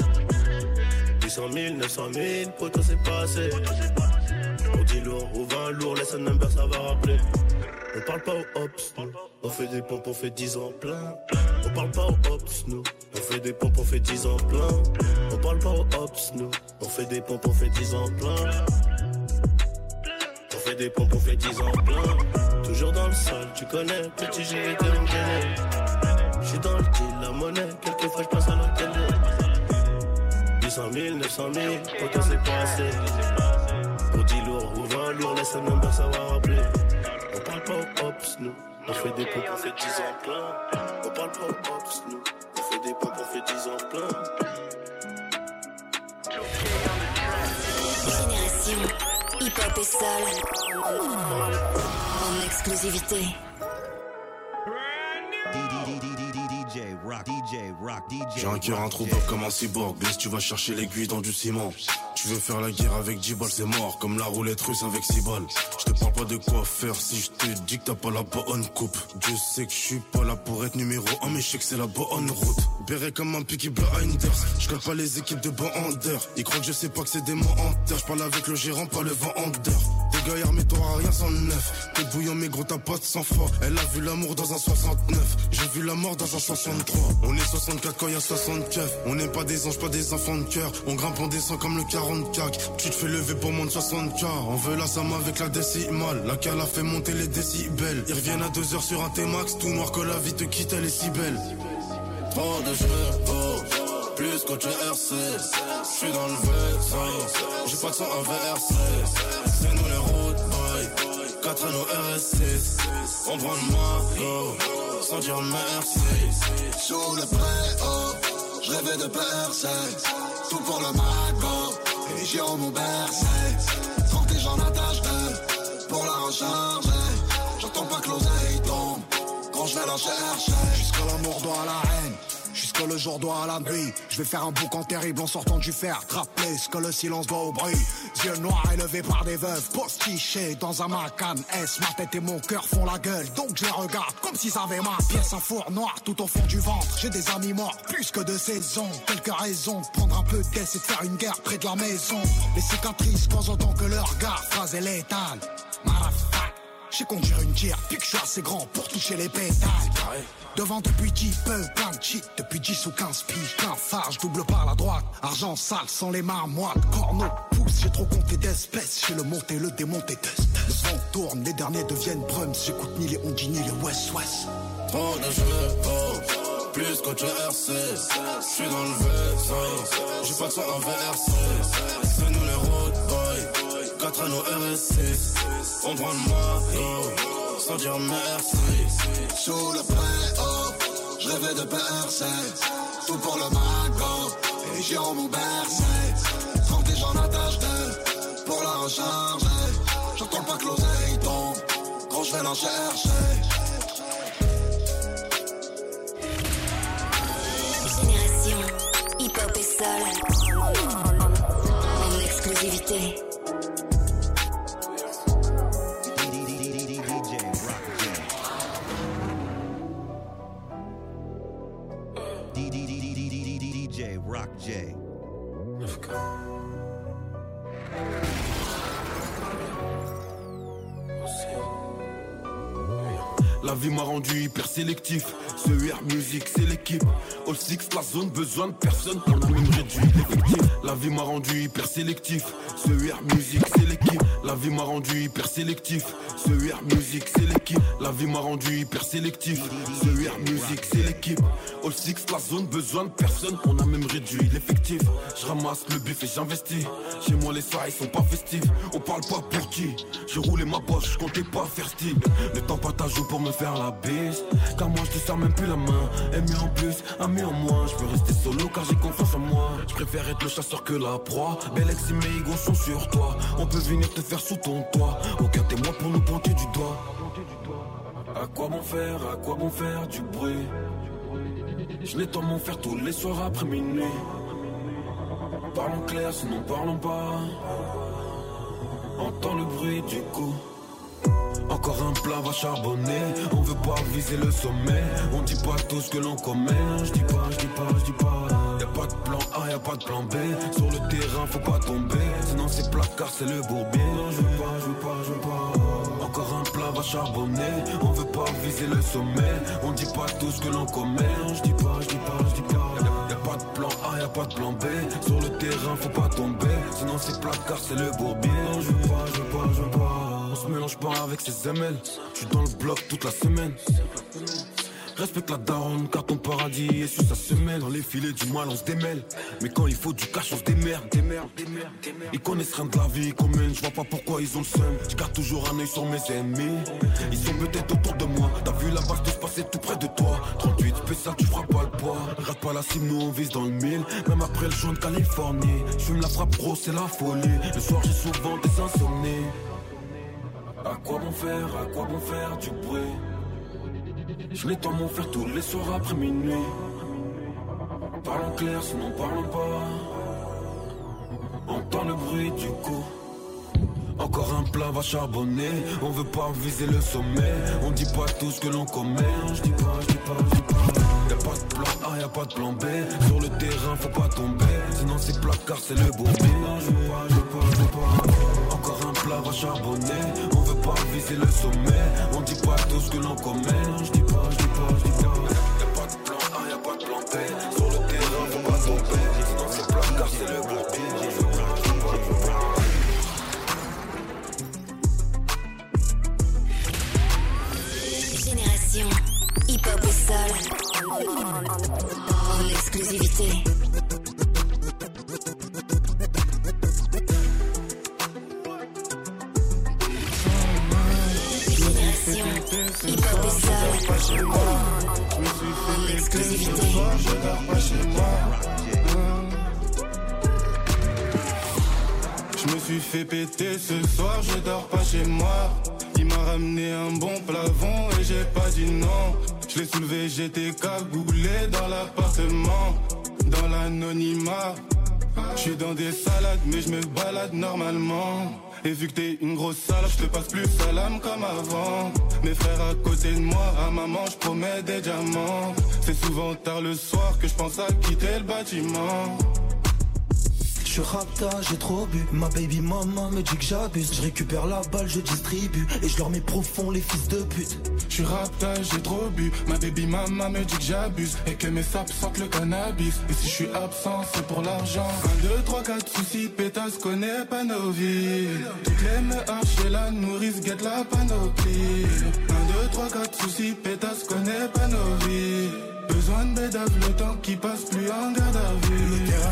800 000, 900 000, poto c'est pas assez. On dit lourd ou 20 lourd, laisse un number, ça va rappeler. On parle pas aux hops, nous. On fait des pompes, on fait 10 ans plein. On parle pas aux hops, nous. On fait des pompes, on fait 10 ans plein. On parle pas aux hops, nous. On fait des pompes, on fait 10 ans plein. On fait des pompes, on fait 10 ans plein. Toujours dans le sol, tu connais, petit j'ai été enchaîné. J'suis dans le deal, la monnaie, quelquefois je passe à la télé. 800 000, 900 000, pourtant c'est pas assez. Pour 10 lourds ou 20 lourds, laisse un number, ça va rappeler. On parle pas aux hops, nous. On fait des pompes, on fait 10 ans plein. On parle pas aux hops, nous. On fait des pompes, on fait 10 ans plein. Génération hip-hop et soul en exclusivité. J'ai un cœur introuvable comme un cyborg. Blesse, tu vas chercher l'aiguille dans du ciment. Tu veux faire la guerre avec 10 balles, c'est mort. Comme la roulette russe avec 6 balles. Je te parle pas de quoi faire si je te dis que t'as pas la bonne coupe. Dieu sait que je suis pas là pour être numéro 1, mais je sais que c'est la bonne route. Béret comme un Peaky Blinders. Je connais pas les équipes de bandeurs. Ils croient que je sais pas que c'est des menteurs. Je parle avec le gérant, pas le vendeur. Des gaillards, mais t'auras rien sans neuf. T'es bouillant, mais gros, t'as pas de sang-froid. Elle a vu l'amour dans un 69. J'ai vu la mort dans un 63. On est 64 quand y'a 60 keufs. On n'est pas des anges, pas des enfants de cœur. On grimpe, on descend comme le 44. Tu te fais lever pour moins de 60K. On veut la somme avec la décimale. La cale a fait monter les décibels. Ils reviennent à 2 heures sur un T-Max. Tout noir que la vie te quitte, elle est si belle. Trop de chevaux, plus qu'autre RC. J'suis dans le V5, j'ai pas de sang inversé. C'est nous les road boys, 4 anneaux RS6. On prend le maillot, sans dire merci. Sous le préau, j'rêvais de percer. Tout pour le magot, et Jérôme mon bercer. 30 et j'en attache 2, pour la recharger. J'entends pas que l'oseille tombe, quand j'vais la chercher. Jusqu'à l'amour doit à la haine, jusque le jour doit à la nuit. Je vais faire un boucan terrible en sortant du fer. Trapper ce que le silence doit au bruit. Yeux noirs élevés par des veuves, postichés dans un Macan S. Ma tête et mon cœur font la gueule, donc je les regarde comme s'ils avaient ma pièce. Un four noir tout au fond du ventre. J'ai des amis morts, plus que de saison. Quelques raisons de prendre un peu d'aise et de faire une guerre près de la maison. Les cicatrices causent autant que leur regard. Phrase est létale. Motherfuck. J'ai conduire une tire, puis que je suis assez grand pour toucher les pétales. Devant depuis 10 peu, plein de shit, depuis 10 ou 15 piges. Plein phare, je double par la droite. Argent sale, sans les mains moites. Corneau, pouce, j'ai trop compté d'espèces. J'ai le monté, le démonté, test. Le vent tourne, les derniers deviennent brums. J'écoute ni les Ondi, ni les West-West. Trop de chevaux, plus qu'autre RC. J'suis dans le V5, j'ai pas de sang inversé. C'est nous les road boys, 4 anneaux RS6. On prend le maillot, sans dire merci. Sous le préau, j'rêvais de percer. Tout pour le magot, et Jérôme mon bercer. 30 et j'en attache 2, pour la recharger. viens en chercher. Génération hip-hop et soul en exclusivité. DJ Rock J. La vie m'a rendu hyper sélectif. Ce UR Music c'est l'équipe. All Six la zone, besoin de personne. On a même réduit l'effectif. La vie m'a rendu hyper sélectif. Ce UR Music c'est l'équipe. La vie m'a rendu hyper sélectif. Ce UR Music c'est l'équipe. La vie m'a rendu hyper sélectif. Ce UR Music c'est l'équipe. All Six la zone, besoin de personne. On a même réduit l'effectif. Je ramasse le bif et j'investis. Chez moi les soirées sont pas festives. On parle pas pour qui. J'ai roulé ma poche, je comptais pas faire style. Le temps pas ta joue pour me faire la bise. Car moi je te sers même plus la main. Aimé en plus, ami en moins. Je peux rester solo car j'ai confiance en moi. Je préfère être le chasseur que la proie. Bellex et mes égos sont sur toi. On peut venir te faire sous ton toit. Aucun témoin pour nous pointer du doigt. À quoi bon faire du bruit? Je n'étends mon faire tous les soirs après minuit. Parlons clair, sinon parlons pas. Entends le bruit du coup. Encore un plat va charbonner. On veut pas viser le sommet. On dit pas tout ce que l'on commet. Je dis pas. Y'a pas de plan A, y'a pas de plan B. Sur le terrain faut pas tomber. Sinon c'est placard, c'est le bourbier. Non je veux pas. Encore un plat va charbonner. On veut pas viser le sommet. On dit pas tout ce que l'on commet. Je dis pas. Y'a pas de plan A, y'a pas de plan B. Sur le terrain faut pas tomber. Sinon c'est placard, c'est le bourbier. Non je veux pas. On se mélange pas avec ses ML. Je suis dans le bloc toute la semaine. Respecte la daronne car ton paradis est sur sa semelle. Dans les filets du mal on se démêle. Mais quand il faut du cash on se démerde. Ils connaissent rien de la vie qu'on mène. Je vois pas pourquoi ils ont le seum. Je garde toujours un œil sur mes ennemis. Ils sont peut-être autour de moi. T'as vu la base de se passer tout près de toi. 38 spécial tu feras pas le poids. Rate pas la cible, nous on vise dans le mille. Même après le joint de Californie. J'fume la frappe gros c'est la folie. Le soir j'ai souvent des insomnies. À quoi bon faire du bruit? Je l'étends mon faire tous les soirs après minuit. Parlons clair, sinon parlons pas. Entends le bruit du coup. Encore un plat va charbonner. On veut pas viser le sommet. On dit pas tout ce que l'on commet. Je dis pas. Y'a pas de plan A, y'a pas de plan B. Sur le terrain faut pas tomber. Sinon c'est placard, c'est le bourbier. Non je veux pas. Encore un plat va charbonner. On veut pas viser le sommet. On dit pas tout ce que l'on commet. Je dis pas. Y'a pas de plan A, y'a pas de plan B. Sur le terrain faut pas tomber. Sinon c'est placard, c'est le bourbier. Génération hip-hop et soul en exclusivité. Génération hip-hop et soul en exclusivité. Je dors pas chez moi. Je me suis fait péter ce soir, je dors pas chez moi. Il m'a ramené un bon plafond et j'ai pas dit non. Je l'ai soulevé, j'étais cagoulé dans l'appartement, dans l'anonymat. Je suis dans des salades mais je me balade normalement. Et vu que t'es une grosse salope, je te passe plus salam comme avant. Mes frères à côté de moi, à maman je promets des diamants. C'est souvent tard le soir que je pense à quitter le bâtiment. Je suis rapta, j'ai trop bu. Ma baby maman me dit que j'abuse. Je récupère la balle, je distribue. Et je leur mets profond les fils de pute. Je suis rapta, j'ai trop bu. Ma baby maman me dit que j'abuse. Et que mes saps sentent le cannabis. Et si je suis absent, c'est pour l'argent. 1, 2, 3, 4 soucis, pétasse, connaît pas nos vies. Toutes les meurs chez la nourrice, guette la panoplie. 1, 2, 3, 4 soucis, pétasse, connaît pas nos vies. Besoin de bédave, le temps qui passe plus en garde à vue. Le terrain me paye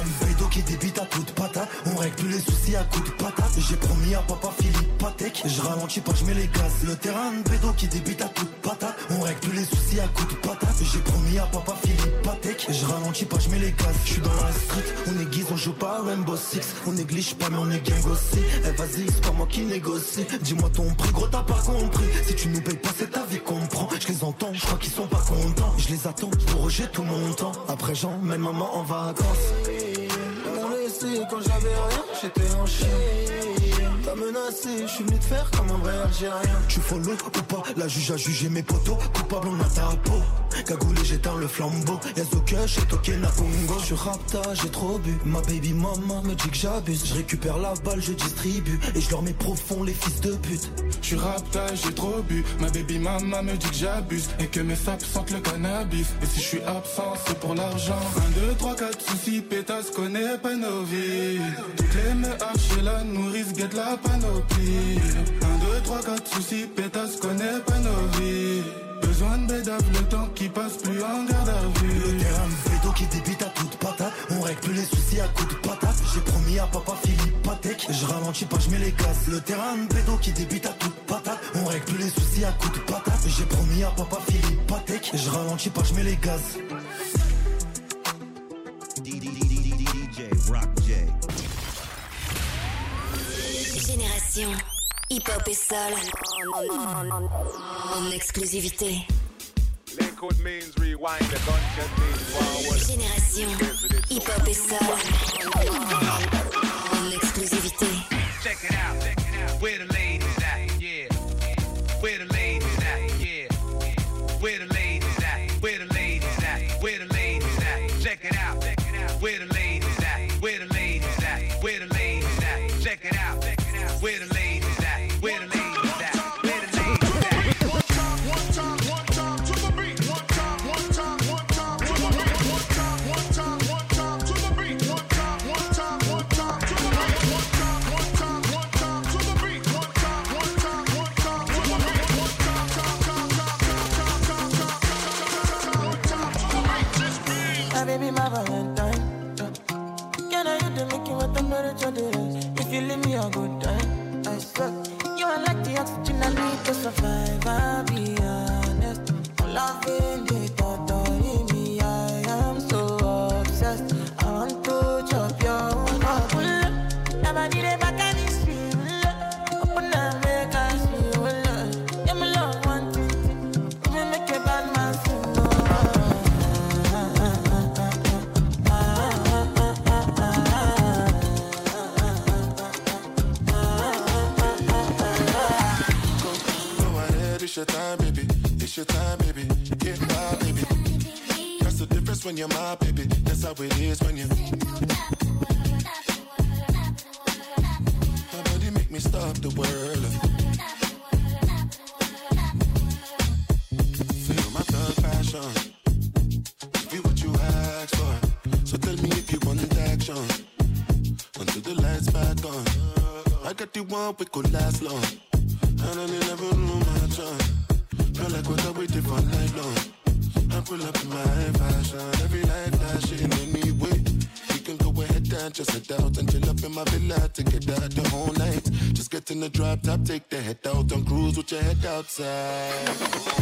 bédo qui débite à coups de patate. On règle plus les soucis à coups de patate. J'ai promis à papa Philippe Patek. Je ralentis pas, je mets les gaz. Le terrain de bédo qui débite à coups de patate. On règle plus les soucis à coups de patate. J'ai promis à papa Philippe Patek. Je ralentis pas, je mets les gaz. Je suis dans la street, on aiguise, on joue pas à Rainbow Six. On néglige pas mais on est gang aussi. Eh vas-y, c'est pas moi qui négocie. Dis-moi ton prix, gros t'as pas compris. Si tu nous payes pas c'est ta vie qu'on prend. Je les entends, je crois qu'ils sont pas contents. Je les attends pour rejeter tout mon temps. Après j'emmène maman en vacances. On l'a laissé quand j'avais rien, j'étais en chien. T'as menacé, je suis venu te faire comme un vrai Algérien. Tu follow ou pas, la juge a jugé mes potos. Coupable on a ta peau. Cagoulé j'éteins le flambeau. Y'a Zokush et Token à Congo. Je suis rapta, j'ai trop bu. Ma baby maman me dit que j'abuse. Je récupère la balle, je distribue. Et je leur mets profond les fils de pute. Je suis rapta, j'ai trop bu. Ma baby maman me dit que j'abuse. Et que mes sapes sentent le cannabis. Et si je suis absent, c'est pour l'argent. 1, 2, 3, 4 soucis, pétasse, connais pas nos vies. Toutes les meufs chez la nourrice, guette la panoplie. 1, 2, 3, 4 soucis, pétasse, connais pas nos vies. Besoin de bédave, le temps qui passe plus en garde à vue. Le terrain de bédo qui débite à coups de patate. On règle plus les soucis à coups de patate. J'ai promis à papa Philippe Patek. Je ralentis pas, je mets les gaz. Le terrain de bédo qui débite à coups de patate. On règle plus les soucis à coups de patate. J'ai promis à papa Philippe Patek. Je ralentis pas, je mets les gaz. DJ Rock J. Génération hip-hop et soul en exclusivité. Liquid means rewind, the gunshot means forward. Génération hip-hop et soul en exclusivité. Check it out, where the ladies at, yeah. Where the ladies at, yeah. Where the ladies at, where the ladies at, where the ladies at. Check it out, where the ladies at, where the ladies at, where the ladies at. Check it out, where the ladies at, where the ladies at. Baby, my Valentine. Can I hit the making what temperature is? If you leave me a good time, I swear. You are like the oxygen I need to survive. I'll be honest. Loving the thought of me, I am so obsessed. I want to chop your heart. Never did it back and it's real. Open up, make us feel. Yeah, my love want it. We make a bad man feel. It's your time, baby. It's your time, baby. Get my baby. That's the difference when you're my baby. That's how it is when you. My body make me stop the world. Feel my thug passion. Be what you asked for. So tell me if you want action. Until the lights back on. I got the one we could last long. And I never knew my charm. Feel like what I waited for night long. I pull up in my fashion. Every night flashing anyway. We can go ahead and just head out and chill up in my villa to get out the whole night. Just get in the drop top, take the head out and cruise with your head outside.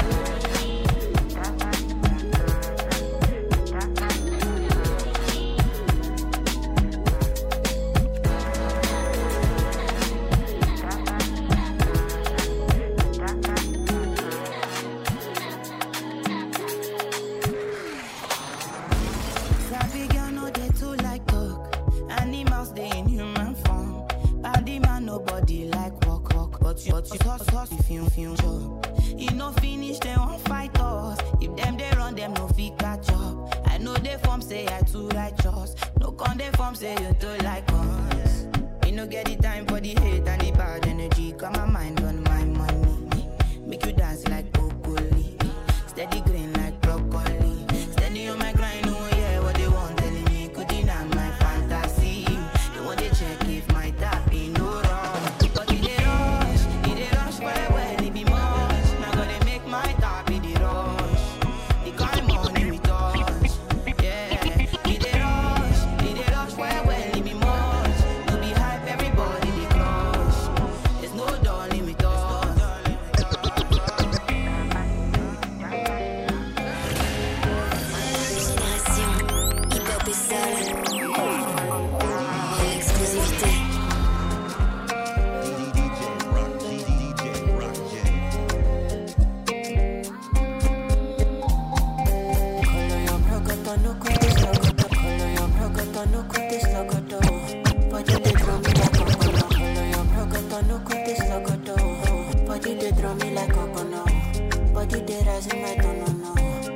You no finish, they won't fight us. If them they run, them no fit catch up. I know they form say I too righteous. No con they form say you too like us. You no get the time for the hate and the bad energy. Got my mind on my money. Make you dance like broccoli. Steady green like broccoli. Steady on my grind, oh yeah, what they want telling me. Could deny my fantasy. They want to check if my tap be no wrong. But it they rush where it be much. Now gonna make my tap be the rush. The kind money we touch. Yeah, it they rush where Sokoto. Body they draw me like coconut. Body they rise in my tono.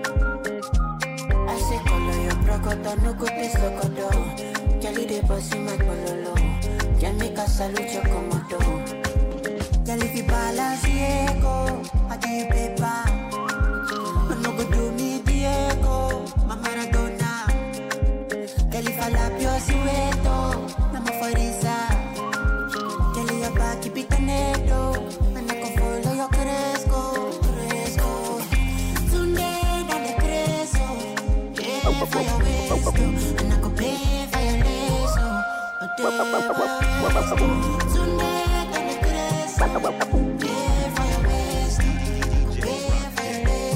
I say color your crocodile, no go taste locodo. Jelly they boss in my pololo. Can make a salute your komodo. Jelly fi balance Diego, I give you paper. But no go do me Diego, my Maradona. Jelly fala pio sueto, na mo foriza. Jelly your back keep it nedo, and I can follow your cresco. Sunday dale creso, yeah for your waist, and I can pay for your lace. Sunday dale creso, yeah for your waist, pay for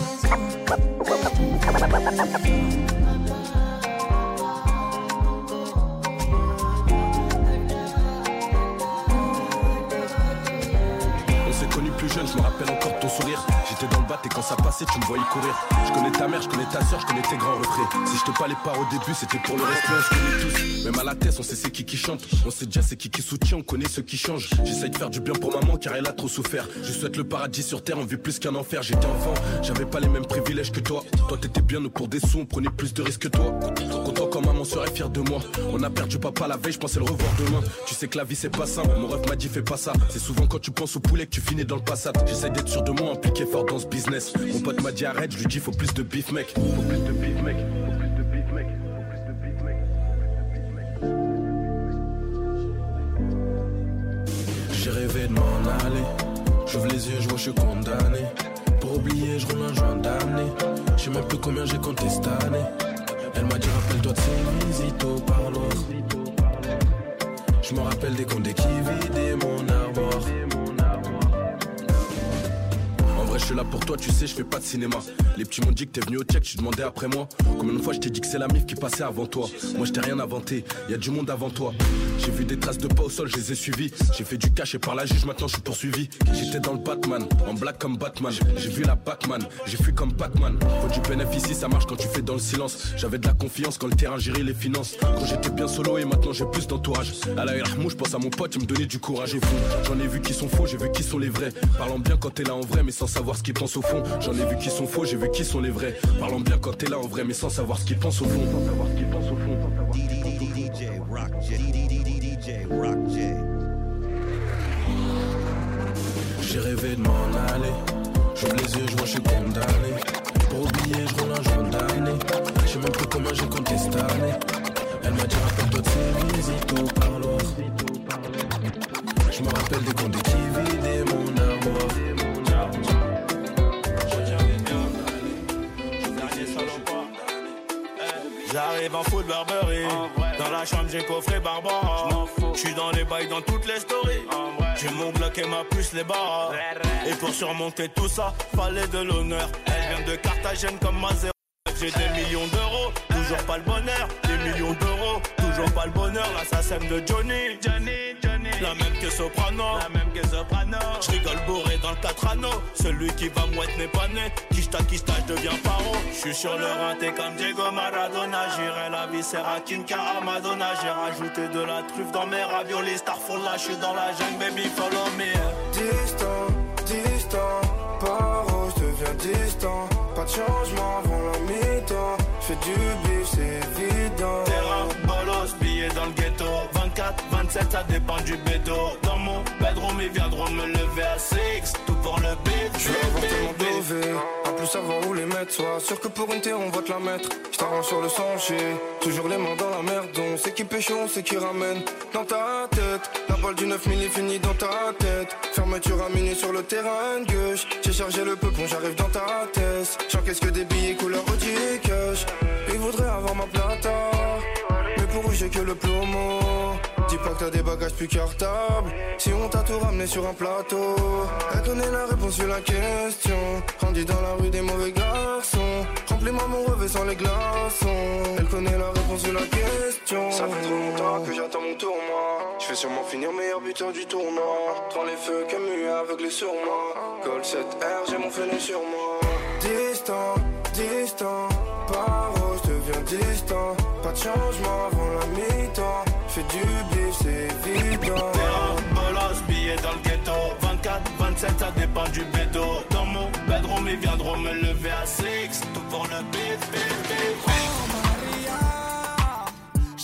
your lace. Plus jeune, je me rappelle encore ton sourire. J'étais dans le bat et quand ça passait, tu me voyais courir. Je connais ta mère, je connais ta soeur, je connais tes grands refrains. Si je te parlais pas au début, c'était pour le respect, on se connaît tous. Même à la tête, on sait c'est qui chante. On sait déjà c'est qui soutient, on connaît ceux qui changent. J'essaye de faire du bien pour maman car elle a trop souffert. Je souhaite le paradis sur terre, on vit plus qu'un enfer. J'étais enfant, j'avais pas les mêmes privilèges que toi. Toi t'étais bien, nous pour des sous, on prenait plus de risques que toi. Content quand maman serait fière de moi. On a perdu papa la veille, je pensais le revoir demain. Tu sais que la vie c'est pas simple, mon ref m'a dit fais pas ça. C'est souvent quand tu penses au poulet que tu finis dans le passat. J'essaye d'être sûr de moi, impliqué fort dans ce business. Mon pote m'a dit arrête, je lui dis faut plus de bif mec. Faut plus de bif mec. Faut plus de bif mec. Faut plus de bif mec. J'ai rêvé de m'en aller. J'ouvre les yeux, je vois je suis condamné. Pour oublier, je roule un joint d'amener. Je sais même plus combien j'ai compté cette année. Elle m'a dit rappelle-toi de ces visitos parloirs. Je me rappelle des comptes qui vidaient mon armoire. Je suis là pour toi, tu sais, je fais pas de cinéma. Les petits m'ont dit que t'es venu au check, tu demandais après moi. Combien de fois je t'ai dit que c'est la mif qui passait avant toi. Moi je t'ai rien inventé, y a du monde avant toi. J'ai vu des traces de pas au sol, je les ai suivis. J'ai fait du cash et par la juge, maintenant je suis poursuivi. J'étais dans le Batman, en black comme Batman. J'ai vu la Batman, j'ai fui comme Pac-Man. Faut du bénéfice, ça marche quand tu fais dans le silence. J'avais de la confiance quand le terrain gérait les finances. Quand j'étais bien solo et maintenant j'ai plus d'entourage. À la Rahmou, je pense à mon pote, il me donnait du courage au fond. J'en ai vu qui sont faux, j'ai vu qui sont les vrais. Parlant bien quand t'es là en vrai, mais sans savoir ce qu'ils pensent au fond. J'en ai vu qui sont faux, j'ai vu qui sont les vrais. Parlant bien quand t'es là en vrai, mais sans savoir ce qu'ils pensent au fond. Sans savoir ce qu'ils pensent au fond. DJ Rock J. DJ Rock J. J'ai rêvé de m'en aller. J'ouvre les yeux, je vois je suis condamné. Pour oublier, je roule un joint d'amener. Je sais même plus combien j'ai compté cette année. Elle m'a dit rappelle-toi de ces visitos parloirs. Je me rappelle des comptes qui vidaient mon armoire. J'arrive en full Burberry. Dans la chambre j'ai coffré Barbara. J'suis dans les bails dans toutes les stories. J'ai mon Glock et ma puce les barres. Et pour surmonter tout ça, fallait de l'honneur. Elle vient de Carthagène comme Mazero. J'ai des millions d'euros, toujours pas le bonheur. Des millions d'euros, toujours pas le bonheur. L'assassin de Johnny. La même que Soprano. J'rigole bourré dans le 4 anneaux. Celui qui va mouette n'est pas né. Kishta, je deviens paro. J'suis sur le rinté comme Diego Maradona. J'irai la viscère à Kinka à Madonna. J'ai rajouté de la truffe dans mes raviolis. Starfall là, j'suis dans la jungle, baby follow me. Distant, paro, j'deviens distant. Pas de changement avant la mi-temps. J'fais du bif, c'est évident. Terrain, bolos, billets dans le ghetto. 24, 27, ça dépend du bédo. Dans mon bedroom, ils viendront me lever à 6. Tout pour le bif. Je veux avoir tellement dové, à plus savoir où les mettre. Sois sûr que pour une terre, on va te la mettre. J't'arrange sur le sentier, toujours les mains dans la merde. On sait qui pêche, on sait qui ramène. Dans ta tête, la balle du 9000 est finie dans ta tête. Fermeture à minuit sur le terrain de gauche. J'ai chargé le peupon, j'arrive dans ta tête. J'encaisse que des billets couleur Audi cash. Ils voudraient avoir ma plata, mais pour eux j'ai que le plomo. Dis pas que t'as des bagages plus cartables. Si on t'a tout ramené sur un plateau. Elle connaît la réponse sur la question. Grandis dans la rue des mauvais garçons. Remplis-moi mon revêt sans les glaçons. Elle connaît la réponse sur la question. Ça fait trop longtemps que j'attends mon tour moi. Je vais sûrement finir meilleur buteur du tournoi. Prends les feux Camus aveuglé sur moi. Col 7R, j'ai mon fenêtre sur moi. Distant, paro, j'deviens distant. Pas de changement avant la mi-temps. J'fais du bif, c'est évident. Terrain, bolos, billets dans le ghetto.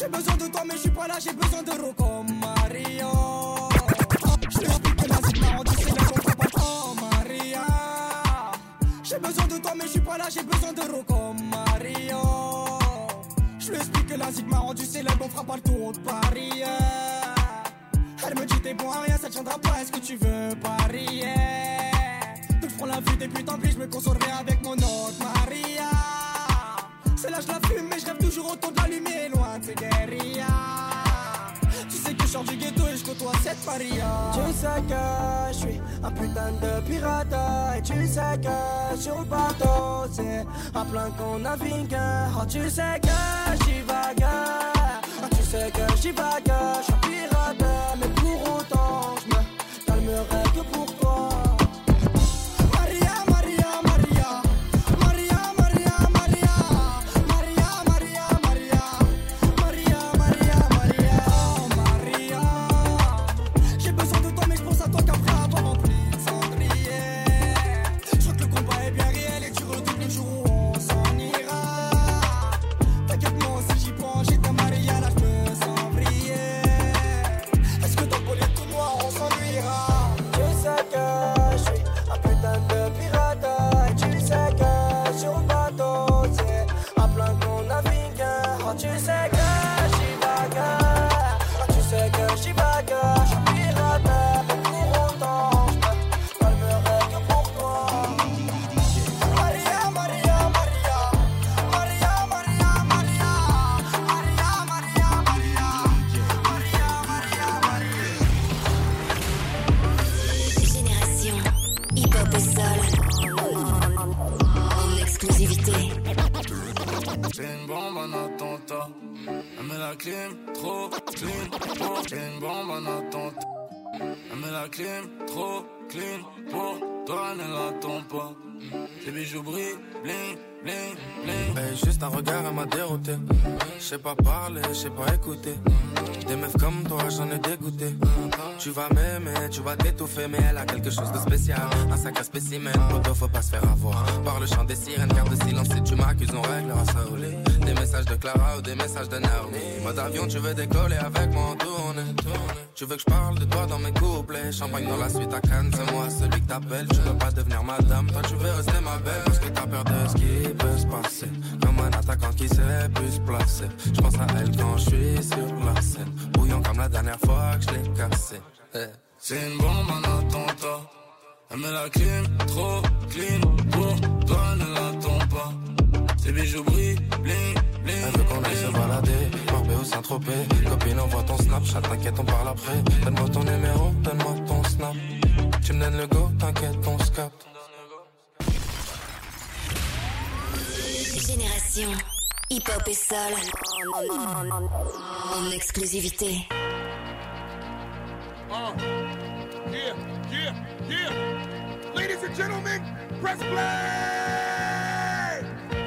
J'ai besoin de toi mais je suis pas là, j'ai besoin de Rocco Mario. Je lui explique que la zip m'a rendu célèbre, on frappe pas oh Maria. J'ai besoin de toi mais je suis pas là, j'ai besoin de Rocco Mario. Je lui explique que la zip m'a rendu célèbre, on fera pas le tour de Paris. Elle me dit t'es bon à rien, ça tiendra pas, est-ce que tu veux parier? Donc je prends la vue des putains puis je me consolerai avec mon autre Maria. C'est là je la fume mais je rêve toujours autour de la lumière loin de ces guérillas. Tu sais que je sors du ghetto et je côtoie cette Maria. Tu sais que je suis un putain de pirate. Et tu sais que sur le bateau c'est à plein qu'on navigue. Oh tu sais que j'y vague. Oh tu sais que j'y vague. Je suis un pirate mais pour autant je me calmerai que pour toi. Trop clean pour toi, ne l'attends pas. Tes bijoux brillent, bling, bling, bling. Hey, juste un regard, elle m'a dérouté. J'sais pas parler, j'sais pas écouter. Des meufs comme toi, j'en ai dégoûté. Tu vas m'aimer, tu vas t'étouffer, mais elle a quelque chose de spécial. Un sacré spécimen, poto, faut pas se faire avoir. Par le chant des sirènes, garde le silence, si tu m'accuses, on réglera ça au lit. Des messages de Clara ou des messages de Naomi. Mode avion, tu veux décoller avec moi en tournée. Tu veux que je parle de toi dans mes couplets. Champagne dans la suite à Cannes, c'est moi celui que t'appelles. Tu veux pas devenir madame, toi tu veux rester ma belle. Parce que t'as peur de ce qui peut se passer. Comme un attaquant qui sait plus se placer. Je pense à elle quand je suis sur la scène. Bouillant comme la dernière fois que je l'ai cassé. C'est une bombe, un attentat. Elle met la clim, trop clean pour toi, ne l'attends pas. Tes bijoux brillent, bling, bling. Elle veut qu'on aille se balader, Marbella ou Saint-Tropez. Copine, envoie ton Snapchat, t'inquiète, on parle après. Donne-moi ton numéro, donne-moi ton snap. Tu me donnes le go, t'inquiète, on se capte. Génération hip-hop et soul en exclusivité. Yeah. Ladies and gentlemen, press play.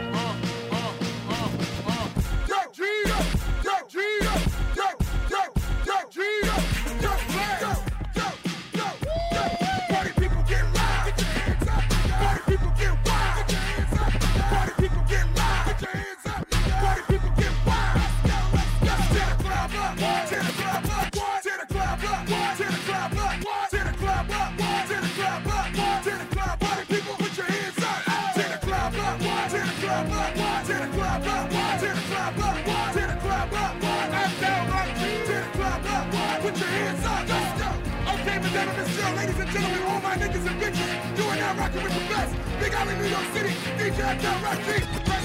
Party people get live. Get your hands up. Party people get wild. Get your hands up. Party people get live. Get your hands up. Party people get wild. Let's go. Tear the club up. Tear the club up. Tear the club up. Tear the club up. Tear the club up. Tear the club up. Tear the club up. Party people, put your hands up. Tear the club up. Tear the club up. Tear the club up. Tear the club up. Tear the club up. I'm down right. Tear the club up. Put your hands up. Let's go. Okay, but down on this show, ladies and gentlemen, all my niggas and bitches, you are now rocking with the best. Big Alley, New York City, DJ Abdel Rashid.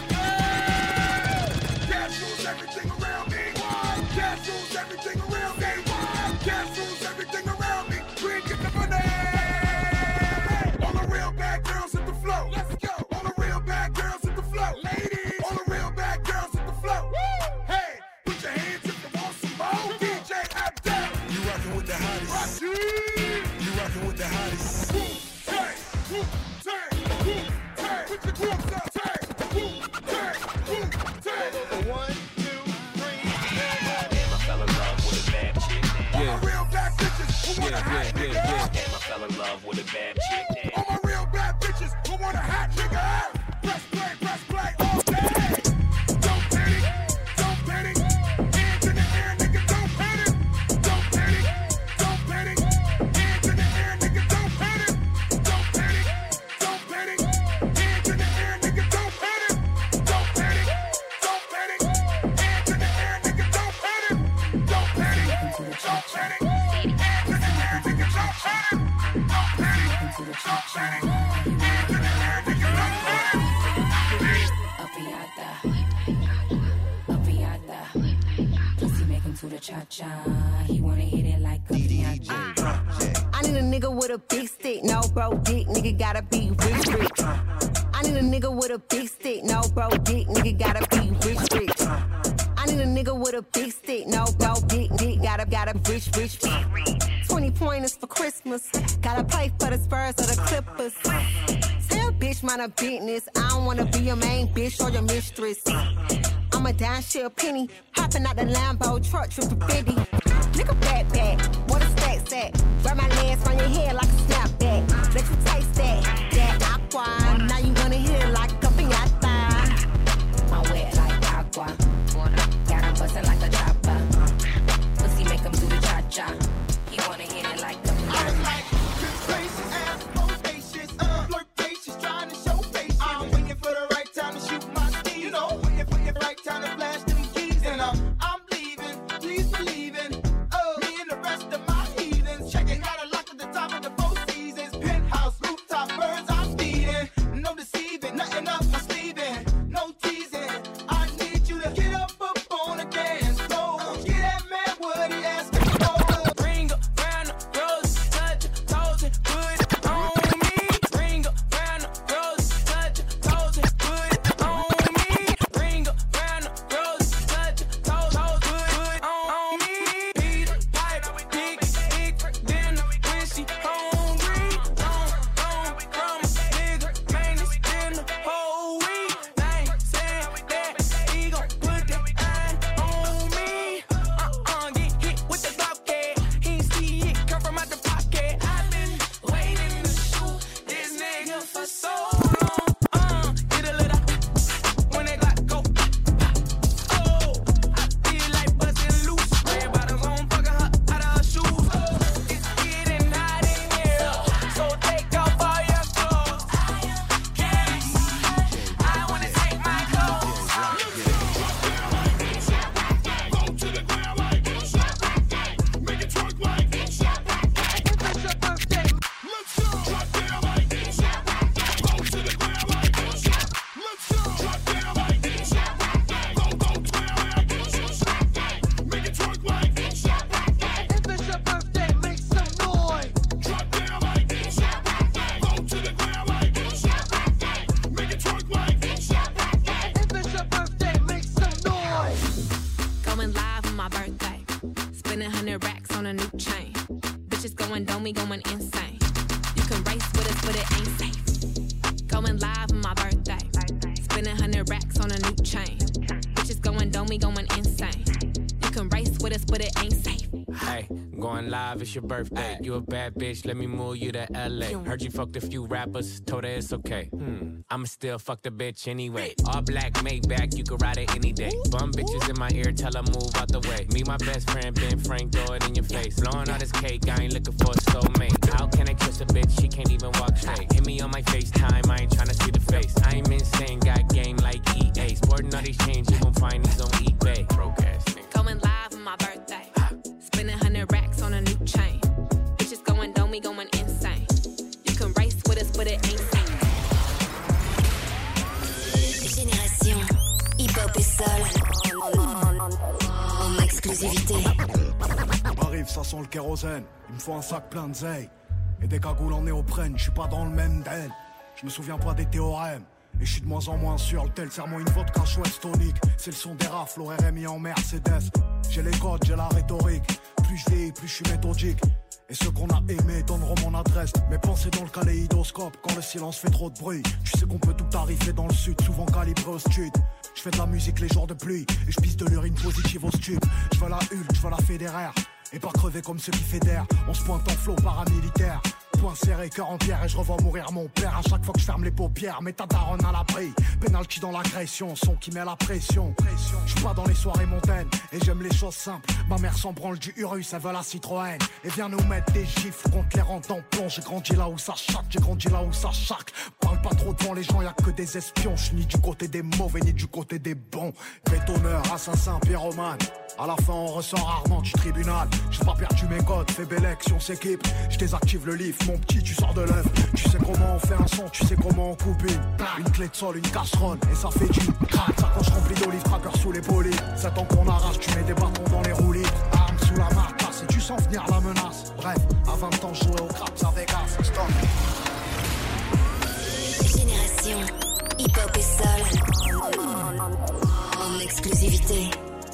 Cash rules everything around me. Cash rules everything around me. Cash rules everything around me. Green, get the money. All the real bad girls hit the flow. Let's go. All the real bad girls hit the flow. Ladies, all the real bad girls hit the flow. Hey, put your hands if you want some more. DJ Abdel. You rockin' with the hottest. Rashid. You rockin' with the hottest. Wu-Tang, Wu-Tang, Wu-Tang. Put your groups up. Tang, Wu-Tang, Wu-Tang. 1, 2, 3. Damn, I fell in love with a bad chick. All my real bad bitches who want a hot nigga. Damn, I fell in love with a bad chick. All my real bad bitches who want a hot nigga. Press play all day. Don't panic, hands in the cha-cha. Pussy make him to the cha-cha. He wanna hit it like a piñata. I need a nigga with a big stick, no bro dick, nigga gotta be rich. I need a nigga with a big stick, no bro dick, nigga gotta be rich. I need a nigga with a big stick, no bro dick, nigga gotta be rich. 20 pointers for Christmas, gotta play for the Spurs or the Clippers. Tell bitch mind her business, I don't wanna be your main bitch or your mistress. I'm a down shit penny, hopping out the Lambo truck, triple 50. Nigga backpack, what a stack sack. Grab my legs from your head like a snapback. Let you taste that aqua. Now you wanna hit it like a piñata. My wet like agua. Got him bustin' like a chopper. Pussy make him do the cha-cha. He wanna hit it like a piñata. I was like, good gracious, ass flirtatious, flirtatious, trying to show patience. I'm waiting for the right time to shoot my steam. You know, waiting for the right time to flash them keys. And I'm leaving, please believe in me and the rest of my heathens. Checking out a lock at the top of the Four Seasons. Penthouse, rooftop, birds I'm feeding. No deceiving, nothing up my sleeving. No teasing, I need you to get up on the dance floor. Get that man what he asking for. Bring around the rose, touch your toes and put it on me. Bring around the rose, touch your toes and put it on me. Bring around the rose, touch your toes, put it on me. Peter Piper, big dinner when she hungry. Don't from a nigga, man, it's been the whole week. I ain't saying that he gon' put that iron on me. Get hit with the Glock head. He ain't see it come from out the pocket. I've been waiting to shoot this nigga for so long. Get a little when they got go. Oh, I feel like bustin' loose. Red bottoms on, fucking her out of her shoes. It's getting hot in here, so take off all your clothes. I wanna take my clothes. Roll to the ground like it, shot like that. Make it twerk like it, shot like that. If it's your birthday, let's go. Drop down like it, shot like that. Roll to the ground like it, shot. Let's go. Drop down like it, shot like that. Roll down like it, shot like that. Make it twerk like it, shot like that. If it's your birthday, make some noise. Drop down like it, shot like that. Roll to the ground like it, shot like that. Make it twerk like it, shot like that. If it's your birthday, make some noise. Going live on my birthday. Spending 100 racks on a new chain. Bitches going dumb, we going insane. You can race with us, but it ain't safe. Going live on my birthday. Spending 100 racks on a new chain. Bitches going dumb, we going insane. You can race with us, but it ain't safe. Hey, going live, it's your birthday. You a bad bitch, let me move you to LA. Heard you fucked a few rappers, told her it's okay. I'ma still fuck the bitch anyway. All black, Maybach, you can ride it any day. Bum bitches in my ear, tell her move out the way. Me, my best friend, Ben Frank, throw it in your face. Blowing all this cake, I ain't looking for a soulmate. How can I kiss a bitch, she can't even walk straight. Hit me on my FaceTime, I ain't tryna see the face. I ain't insane, got game like EA. Sporting all these chains, you gon' find these on eBay. Broke ass nigga. Going live on my birthday. Spending 100 racks on a new chain. Bitches going dumb, we going insane. You can race with us, but it ain't safe. Génération hip-hop et soul en exclusivité. Arrive, ça sent le kérosène. Il me faut un sac plein de zeille et des cagoules en néoprène. Je suis pas dans le même d'elle. Je me souviens pas des théorèmes. Et je suis de moins en moins sûr, le tel serre-moi une vodka chouette tonique. C'est le son des rafles, RMI en Mercedes. J'ai les codes, j'ai la rhétorique. Plus je vieillis, plus je suis méthodique. Et ceux qu'on a aimés donneront mon adresse. Mes pensées dans le kaléidoscope, quand le silence fait trop de bruit. Tu sais qu'on peut tout arriver dans le sud, souvent calibré au stud. Je fais de la musique les jours de pluie, et je pisse de l'urine positive au stup. Je veux la Hulk, je veux la fédéraire, et pas crever comme ceux qui fédèrent. On se pointe en flot paramilitaire. Point serré, cœur en pierre, et je revois mourir mon père. À chaque fois que je ferme les paupières, mets ta daronne à l'abri. Penalty dans l'agression, son qui met la pression. Je suis pas dans les soirées montaines, et j'aime les choses simples. Ma mère s'en branle du Urus, elle veut la Citroën. Et vient nous mettre des gifles contre les rentes en plomb. J'ai grandi là où ça chaque, j'ai grandi là où ça chaque. Parle pas trop devant les gens, y'a que des espions. J'suis ni du côté des mauvais, ni du côté des bons. Bétonneur, assassin, pyromane. À la fin on ressort rarement du tribunal. J'ai pas perdu mes codes, fais belle si on s'équipe. Je désactive le lift, mon petit tu sors de l'œuf. Tu sais on fait un son, tu sais comment on coupe une clé de sol, une casserole, et ça fait du crack. Sacoche remplie d'olive, tracker sous les polies. 7 ans qu'on arrache, tu mets des bâtons dans les roulis. Armes sous la marcasse et tu sens venir la menace. Bref, à 20 ans, je jouais au craps à Vegas. Stop. Génération hip-hop et soul en exclusivité.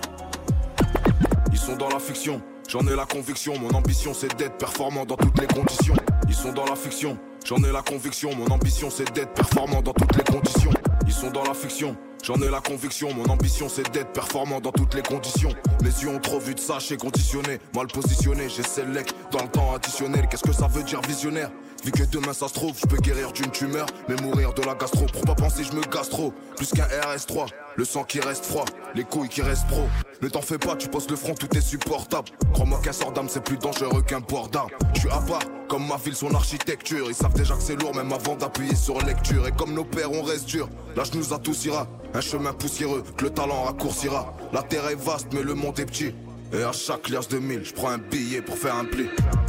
Ils sont dans la fiction, j'en ai la conviction. Mon ambition c'est d'être performant dans toutes les conditions. Ils sont dans la fiction, j'en ai la conviction. Mon ambition c'est d'être performant dans toutes les conditions. Ils sont dans la fiction, j'en ai la conviction. Mon ambition c'est d'être performant dans toutes les conditions. Mes yeux ont trop vu de sachets conditionnés, mal positionné, j'ai select dans le temps additionnel. Qu'est-ce que ça veut dire visionnaire? Vu que demain ça se trouve, je peux guérir d'une tumeur, mais mourir de la gastro. Pour pas penser je me gastro, plus qu'un RS3. Le sang qui reste froid, les couilles qui restent pro. Ne t'en fais pas, tu poses le front, tout est supportable. Crois-moi qu'un sort d'âme c'est plus dangereux qu'un port d'armes. Je suis à part, comme ma ville son architecture. Ils savent déjà que c'est lourd même avant d'appuyer sur lecture. Et comme nos pères on reste dur, l'âge nous adoucira. Un chemin poussiéreux, que le talent raccourcira. La terre est vaste mais le monde est petit. Et à chaque liasse de 1000, je prends un billet pour faire un pli.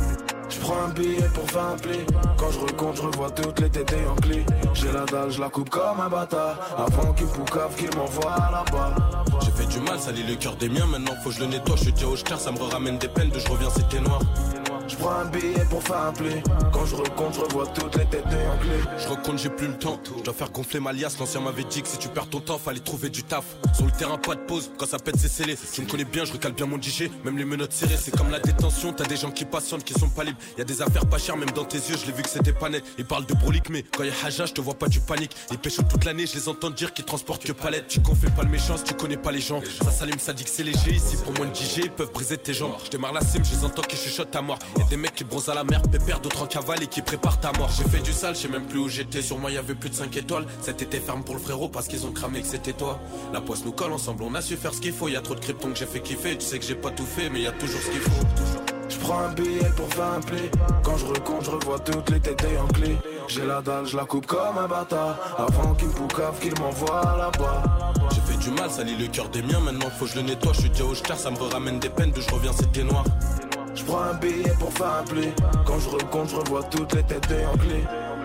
Je prends un billet pour faire un pli. Quand je recompte, je revois toutes les tétés en clé. J'ai la dalle, je la coupe comme un bâtard. Avant qu'il poucave, qu'il m'envoie là-bas. J'ai fait du mal, ça lit le cœur des miens. Maintenant faut que je le nettoie, je suis déjà au cher, ça me ramène des peines de je reviens, c'était noir. Je prends un billet pour faire un pli. Quand je recompte, je revois toutes les tétés en clé. Je recompte, j'ai plus le temps. Je dois faire gonfler ma liasse. L'ancien m'avait dit que si tu perds ton temps, fallait trouver du taf. Sur le terrain, pas de pause. Quand ça pète, c'est scellé. Tu me connais bien, je recale bien mon DJ. Même les menottes serrées, c'est comme la détention. T'as des gens qui patientent, qui sont pas libres. Y'a des affaires pas chères, même dans tes yeux, je l'ai vu que c'était pas net. Ils parlent de brolique, mais quand y'a Haja, je te vois pas, tu paniques. Ils pêchent toute l'année, je les entends dire qu'ils transportent que palette. Tu confais pas le méchant si tu connais pas les gens. Ça s'allume, ça dit que c'est léger. Ici, pour moins de DJ, ils peuvent briser tes jambes. Je démarre la sim, je les entends qui chuchotent à mort. Y'a des mecs qui bronzent à la mer, pépère, d'autres en cavale et qui préparent ta mort. J'ai fait du sale, je sais même plus où j'étais. Sur moi, y'avait plus de 5 étoiles. Cet été ferme pour le frérot parce qu'ils ont cramé que c'était toi. La poisse nous colle ensemble, on a su faire ce qu'il faut. Y'a trop de krypton que j'ai fait kiffer. Tu sais que j'ai pas tout fait, mais y'a toujours ce qu'il faut. Je prends un billet pour faire un pli. Quand je recompte, je revois toutes les tétés en clé. J'ai la dalle, je la coupe comme un bâtard. Avant qu'il poucave, qu'il m'envoie là-bas. J'ai fait du mal, ça lit le cœur des miens. Maintenant faut que je le nettoie, je suis déjà au cher, ça me ramène des peines de je reviens, c'était noir. Je prends un billet pour faire un pli. Quand je recompte, je revois toutes les tétés en clé.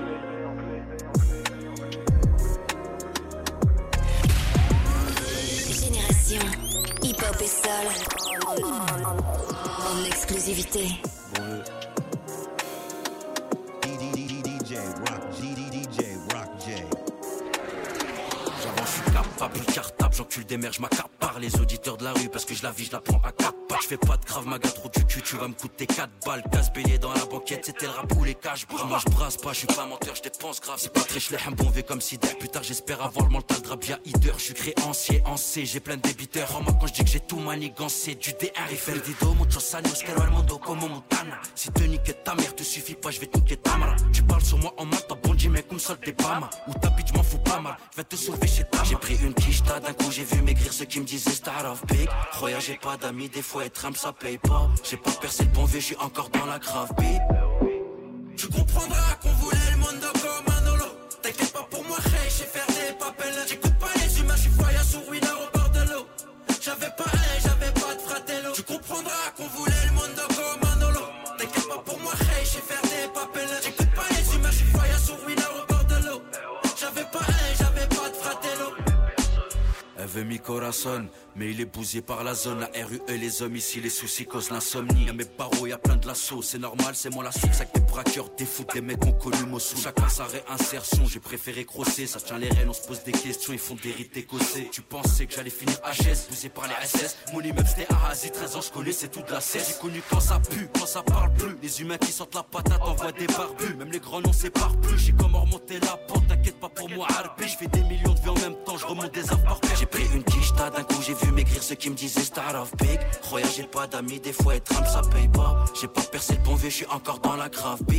Génération hip-hop et soul en exclusivité. J'avance, je suis capable, plus cartable, j'encule des mères, je m'accapare les auditeurs de la rue parce que je la vis, je la prends à 4 pattes. Je fais pas de grave, ma trop du cul, tu vas me coûter 4 balles. Casse bélier dans la banquette, c'était le rap ou les cash bras. Moi je brasse pas, je suis pas menteur, je dépense grave. C'est pas très chlé, un bon V comme Sider. Plus tard j'espère avoir le mental de Rabia Hider. Je suis créancier en C, j'ai plein de débiteurs. En moi quand je dis que j'ai tout manigancé, du D1 Riffel Dido, muchos años, quiero el mundo como Montana. Si te niquer ta mère te suffit pas, je vais te niquer ta mara. Tu parles sur moi en mal, t'as bondi mais comme sol t'es pas mal. Ou ta bitch m'en fous pas mal, je vais te sauver chez ta. J'ai pris une quicheta, d'un coup j'ai vu maigrir ceux qui me disaient star of big. Croyez j'ai pas d'amis, des fois être humble ça paye pas. J'ai pas percé le bon vieux, je suis encore dans la grave beat. Tu comprendras qu'on voulait le monde comme un holo. T'inquiète pas pour moi, hey, j'ai faire des papels. J'écoute pas les humains, je suis foyer sur Winner au bord de l'eau. J'avais pas un, j'avais pas de fratello. Tu comprendras qu'on voulait le monde comme un holo. T'inquiète pas pour moi, hey, j'ai faire des papels. J'écoute pas les humains, je suis foyer sur Winner au bord de l'eau. J'avais pas un, j'avais pas de fratello. Elle veut mi corazon, mais il est bousillé par la zone. La RUE, les hommes ici, les soucis causent l'insomnie. Y'a mes barreaux, y'a plein de lasso. C'est normal, c'est moi la source avec des braqueurs, des foot, des mecs ont connu Mossou. Chacun sa réinsertion, j'ai préféré crosser. Ça tient les rênes, on se pose des questions, ils font des rites écossais. Tu pensais que j'allais finir HS, bousillé par les SS. Mon immeuble c'était Arazi, 13 ans, je connais, c'est tout de la cesse. J'ai connu quand ça pue, quand ça parle plus. Les humains qui sortent la patate envoient des barbus. Même les grands noms séparent plus. J'ai comment remonter la pente, t'inquiète pas pour moi, Harbi. Je fais des millions de vues en même temps, je remonte des affres par paire. J'ai pris une quicheta, d'un coup j'ai vu maigrir ceux qui me disaient star of big. Croyez j'ai pas d'amis, des fois être humble ça paye pas. J'ai pas percé le bon vieux, je suis encore dans la grave beat.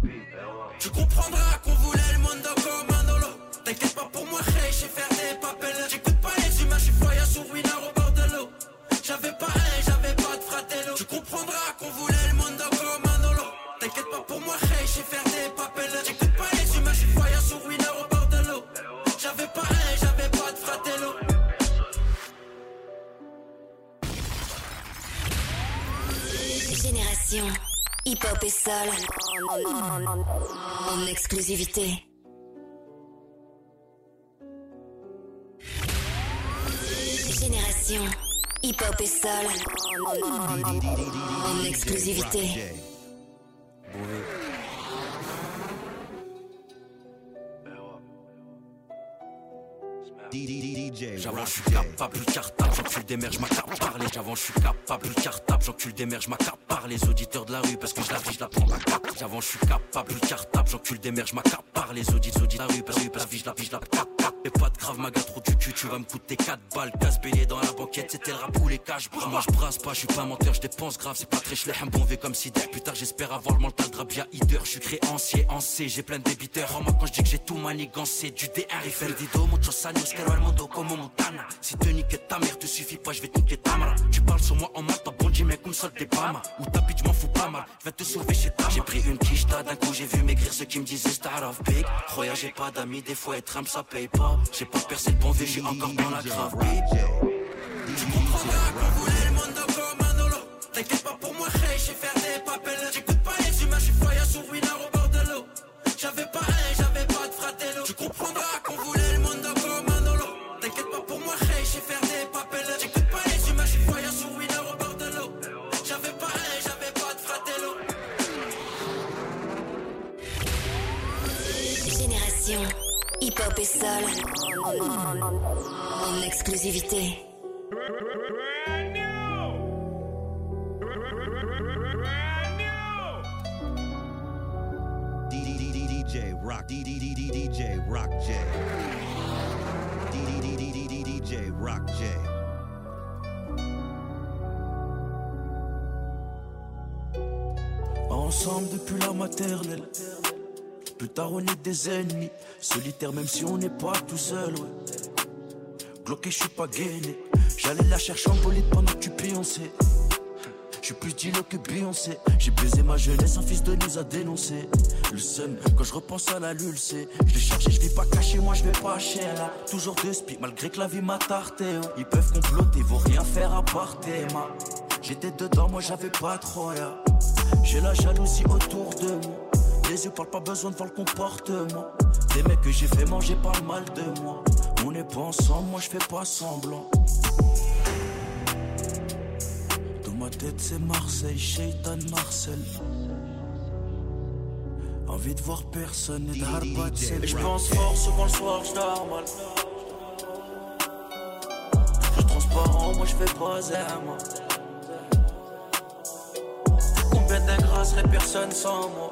Tu comprendras qu'on voulait le monde comme un holo. T'inquiète pas pour moi, hey, j'ai faire des papels. J'écoute pas les humains, je suis foyer sur Winner au bord de l'eau. J'avais pas un, j'avais pas de fratello. Tu comprendras qu'on voulait le monde comme un holo. T'inquiète pas pour moi, hey, j'ai faire des papels. J'écoute pas les humains, je suis foyer sur Winner au bord de l'eau. J'avais pas un, j'avais pas de fratello. Génération hip-hop et et Sol en exclusivité. Génération hip-hop et Sol en exclusivité. J'avance, je suis capable, cartable, j'encule des mères, je m'accapare. J'avance, je suis capable, cartable, j'encule des mères, je m'accapare. Les auditeurs de la rue, parce que je la vis, je la prends à cap. J'avance, je suis capable, cartable, j'encule des mères, je m'accapare. Les auditeurs de la rue, parce que je la vis, je la cap. Et pas de grave, ma gars, trop du cul, tu vas me coûter 4 balles. Casse bélier dans la banquette, c'était le rap ou les caches. Moi je brasse pas, je suis pas un menteur, je dépense grave. C'est pas très chlé, un bon V comme si plus tard j'espère avoir le mental drap bien hider. Je suis créancier en C, j'ai plein de débiteurs. En moi quand je dis que j'ai tout manigancé, du D1 Eiffel Dido, muchos años, quiero el mundo como Montana. Si te niquer ta mère te suffit pas, je vais te niquer ta mara. Tu parles sur moi en mal, t'as bondi mec comme sol des Bama. Ou ta bitch, m'en fous pas mal, je vais te sauver chez ta. J'ai pris une quicheta, d'un coup j'ai vu maigrir ceux qui me disaient star of big. Croya j'ai pas d'amis, des fois être humble ça paye pas. J'ai pas percé le bon V, j'suis encore dans la grave big. Tu comprends bien qu'on voulait le monde comme un holo. T'inquiète pas pour moi, hey, j'sais faire des papels. J'écoute pas les humains, j'suis foyer sur winner au bord de l'eau. J'avais pas un, j'avais pas de fratello. Tu comprendras qu'on voulait le monde comme un holo. T'inquiète pas pour moi, hey, j'sais faire des papels. J'écoute pas les humains, j'suis foyer sur winner au bord de l'eau. J'avais pas un, j'avais pas de fratello. Génération hip-hop et Sol en exclusivité. DJ Rock, DJ Rock J. DJ Rock J. Ensemble depuis la maternelle. Plus tard on est des ennemis. Solitaire même si on n'est pas tout seul, ouais. Bloqué, je suis pas gainé. J'allais la chercher en bolide pendant que tu pionçais. Je suis plus dealer que Beyoncé. J'ai baisé ma jeunesse, un fils de nous a dénoncé. Le seum, quand je repense à la lulcée. Je l'ai cherché, je vis pas caché, moi je vais pas chez là. Toujours deux spies, malgré que la vie m'a tarté. Oh. Ils peuvent comploter, vont rien faire à part ma. J'étais dedans, moi j'avais pas trop ya. J'ai la jalousie autour de moi. Les yeux parlent, pas besoin de voir le comportement. Des mecs que j'ai fait manger parlent mal de moi. On n'est pas ensemble, moi je fais pas semblant. Dans ma tête c'est Marseille, Shaitan Marcel. Envie de voir personne et de harbat c'est. Et je pense fort, souvent le soir je dors mal. Je suis transparent, moi je fais pas moi. Combien d'ingrats serait personne sans moi.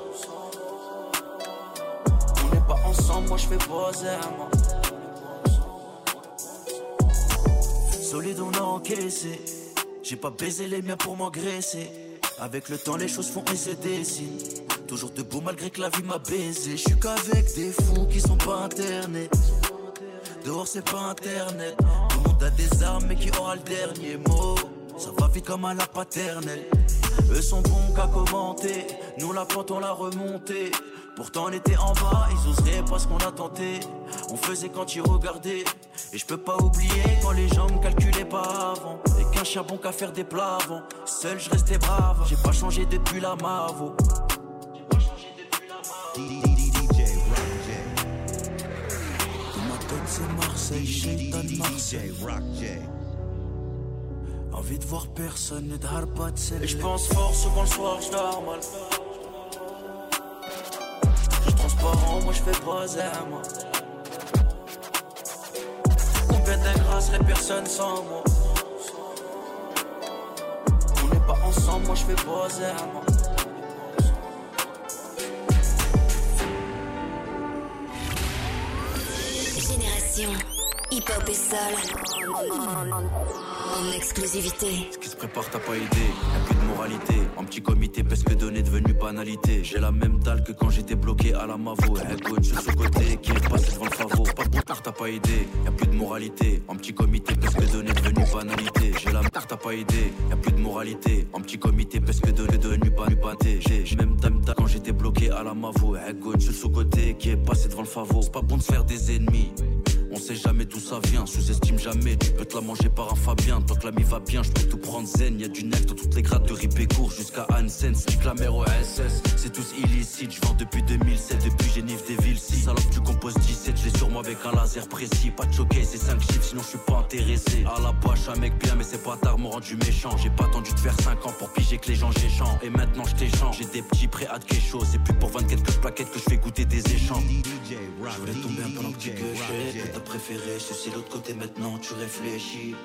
Pas ensemble, moi je fais poser à moi. Solide on a encaissé. J'ai pas baisé les miens pour m'engraisser. Avec le temps les choses font et se dessinent. Toujours debout malgré que la vie m'a baisé. Je suis qu'avec des fous qui sont pas internés. Dehors c'est pas internet. Tout le monde a des armes mais qui aura le dernier mot. Ça va vite comme à la paternelle. Eux sont bons qu'à commenter. Nous la pente on l'a remontée. Pourtant on était en bas, ils oseraient pas ce qu'on a tenté. On faisait quand ils regardaient. Et je peux pas oublier quand les gens me calculaient pas avant. Et qu'un chien bon qu'à faire des plats avant. Seul je restais brave, j'ai pas changé depuis la Mavo. DJ Rock J. Dans ma tête c'est Marseille, Shaitan Marseille. DJ Rock J. Envie de voir personne et de harbat c'est. Et je pense fort, souvent le soir je dors mal. Transparent, moi je fais pas à moi. Combien d'ingrats serait personne sans moi. On n'est pas ensemble, moi je fais pas à moi. Génération hip-hop et Sol en exclusivité. Ce qui se prépare t'as pas idée, y'a plus de moralité. En petit comité, parce que donner devenu banalité. J'ai la même dalle que quand j'étais bloqué à la Mavo. Un coach sur ce côté qui est passé devant le favo. Pas pour tard t'as pas idée, y'a plus de moralité. En petit comité, parce que donner devenu banalité. J'ai la même tard t'as pas idée, y'a plus de moralité. En petit comité, parce que donner devenu banalité. J'ai même dame quand j'étais bloqué à la Mavo. Un coach sur ce côté qui est passé devant le favo. C'est pas bon de faire des ennemis. On sait jamais d'où ça vient, sous-estime jamais. Tu peux te la manger par un Fabien. Tant que l'ami va bien, je peux tout prendre zen. Y'a du neuf dans toutes les grades de Ripécourt jusqu'à Hansen. Stick la mer au SS, c'est tous illicite. Je vends depuis 2007, depuis Genève des villes. Si salope, tu composes 17, je l'ai sur moi avec un laser précis. Pas de choquer, c'est 5 chiffres, sinon je suis pas intéressé. À la bâche, un mec bien, mais c'est pas tard, m'ont rendu méchant. J'ai pas attendu de faire 5 ans pour piger que les gens j'échange. Et maintenant je t'échange, j'ai des petits prêts à de quelque chose. C'est plus pour vendre quelques plaquettes que je fais goûter des échanges. Je voulais tomber un pendant que tu gueuchais. Que t'as préféré, je suis de l'autre côté maintenant, tu réfléchis.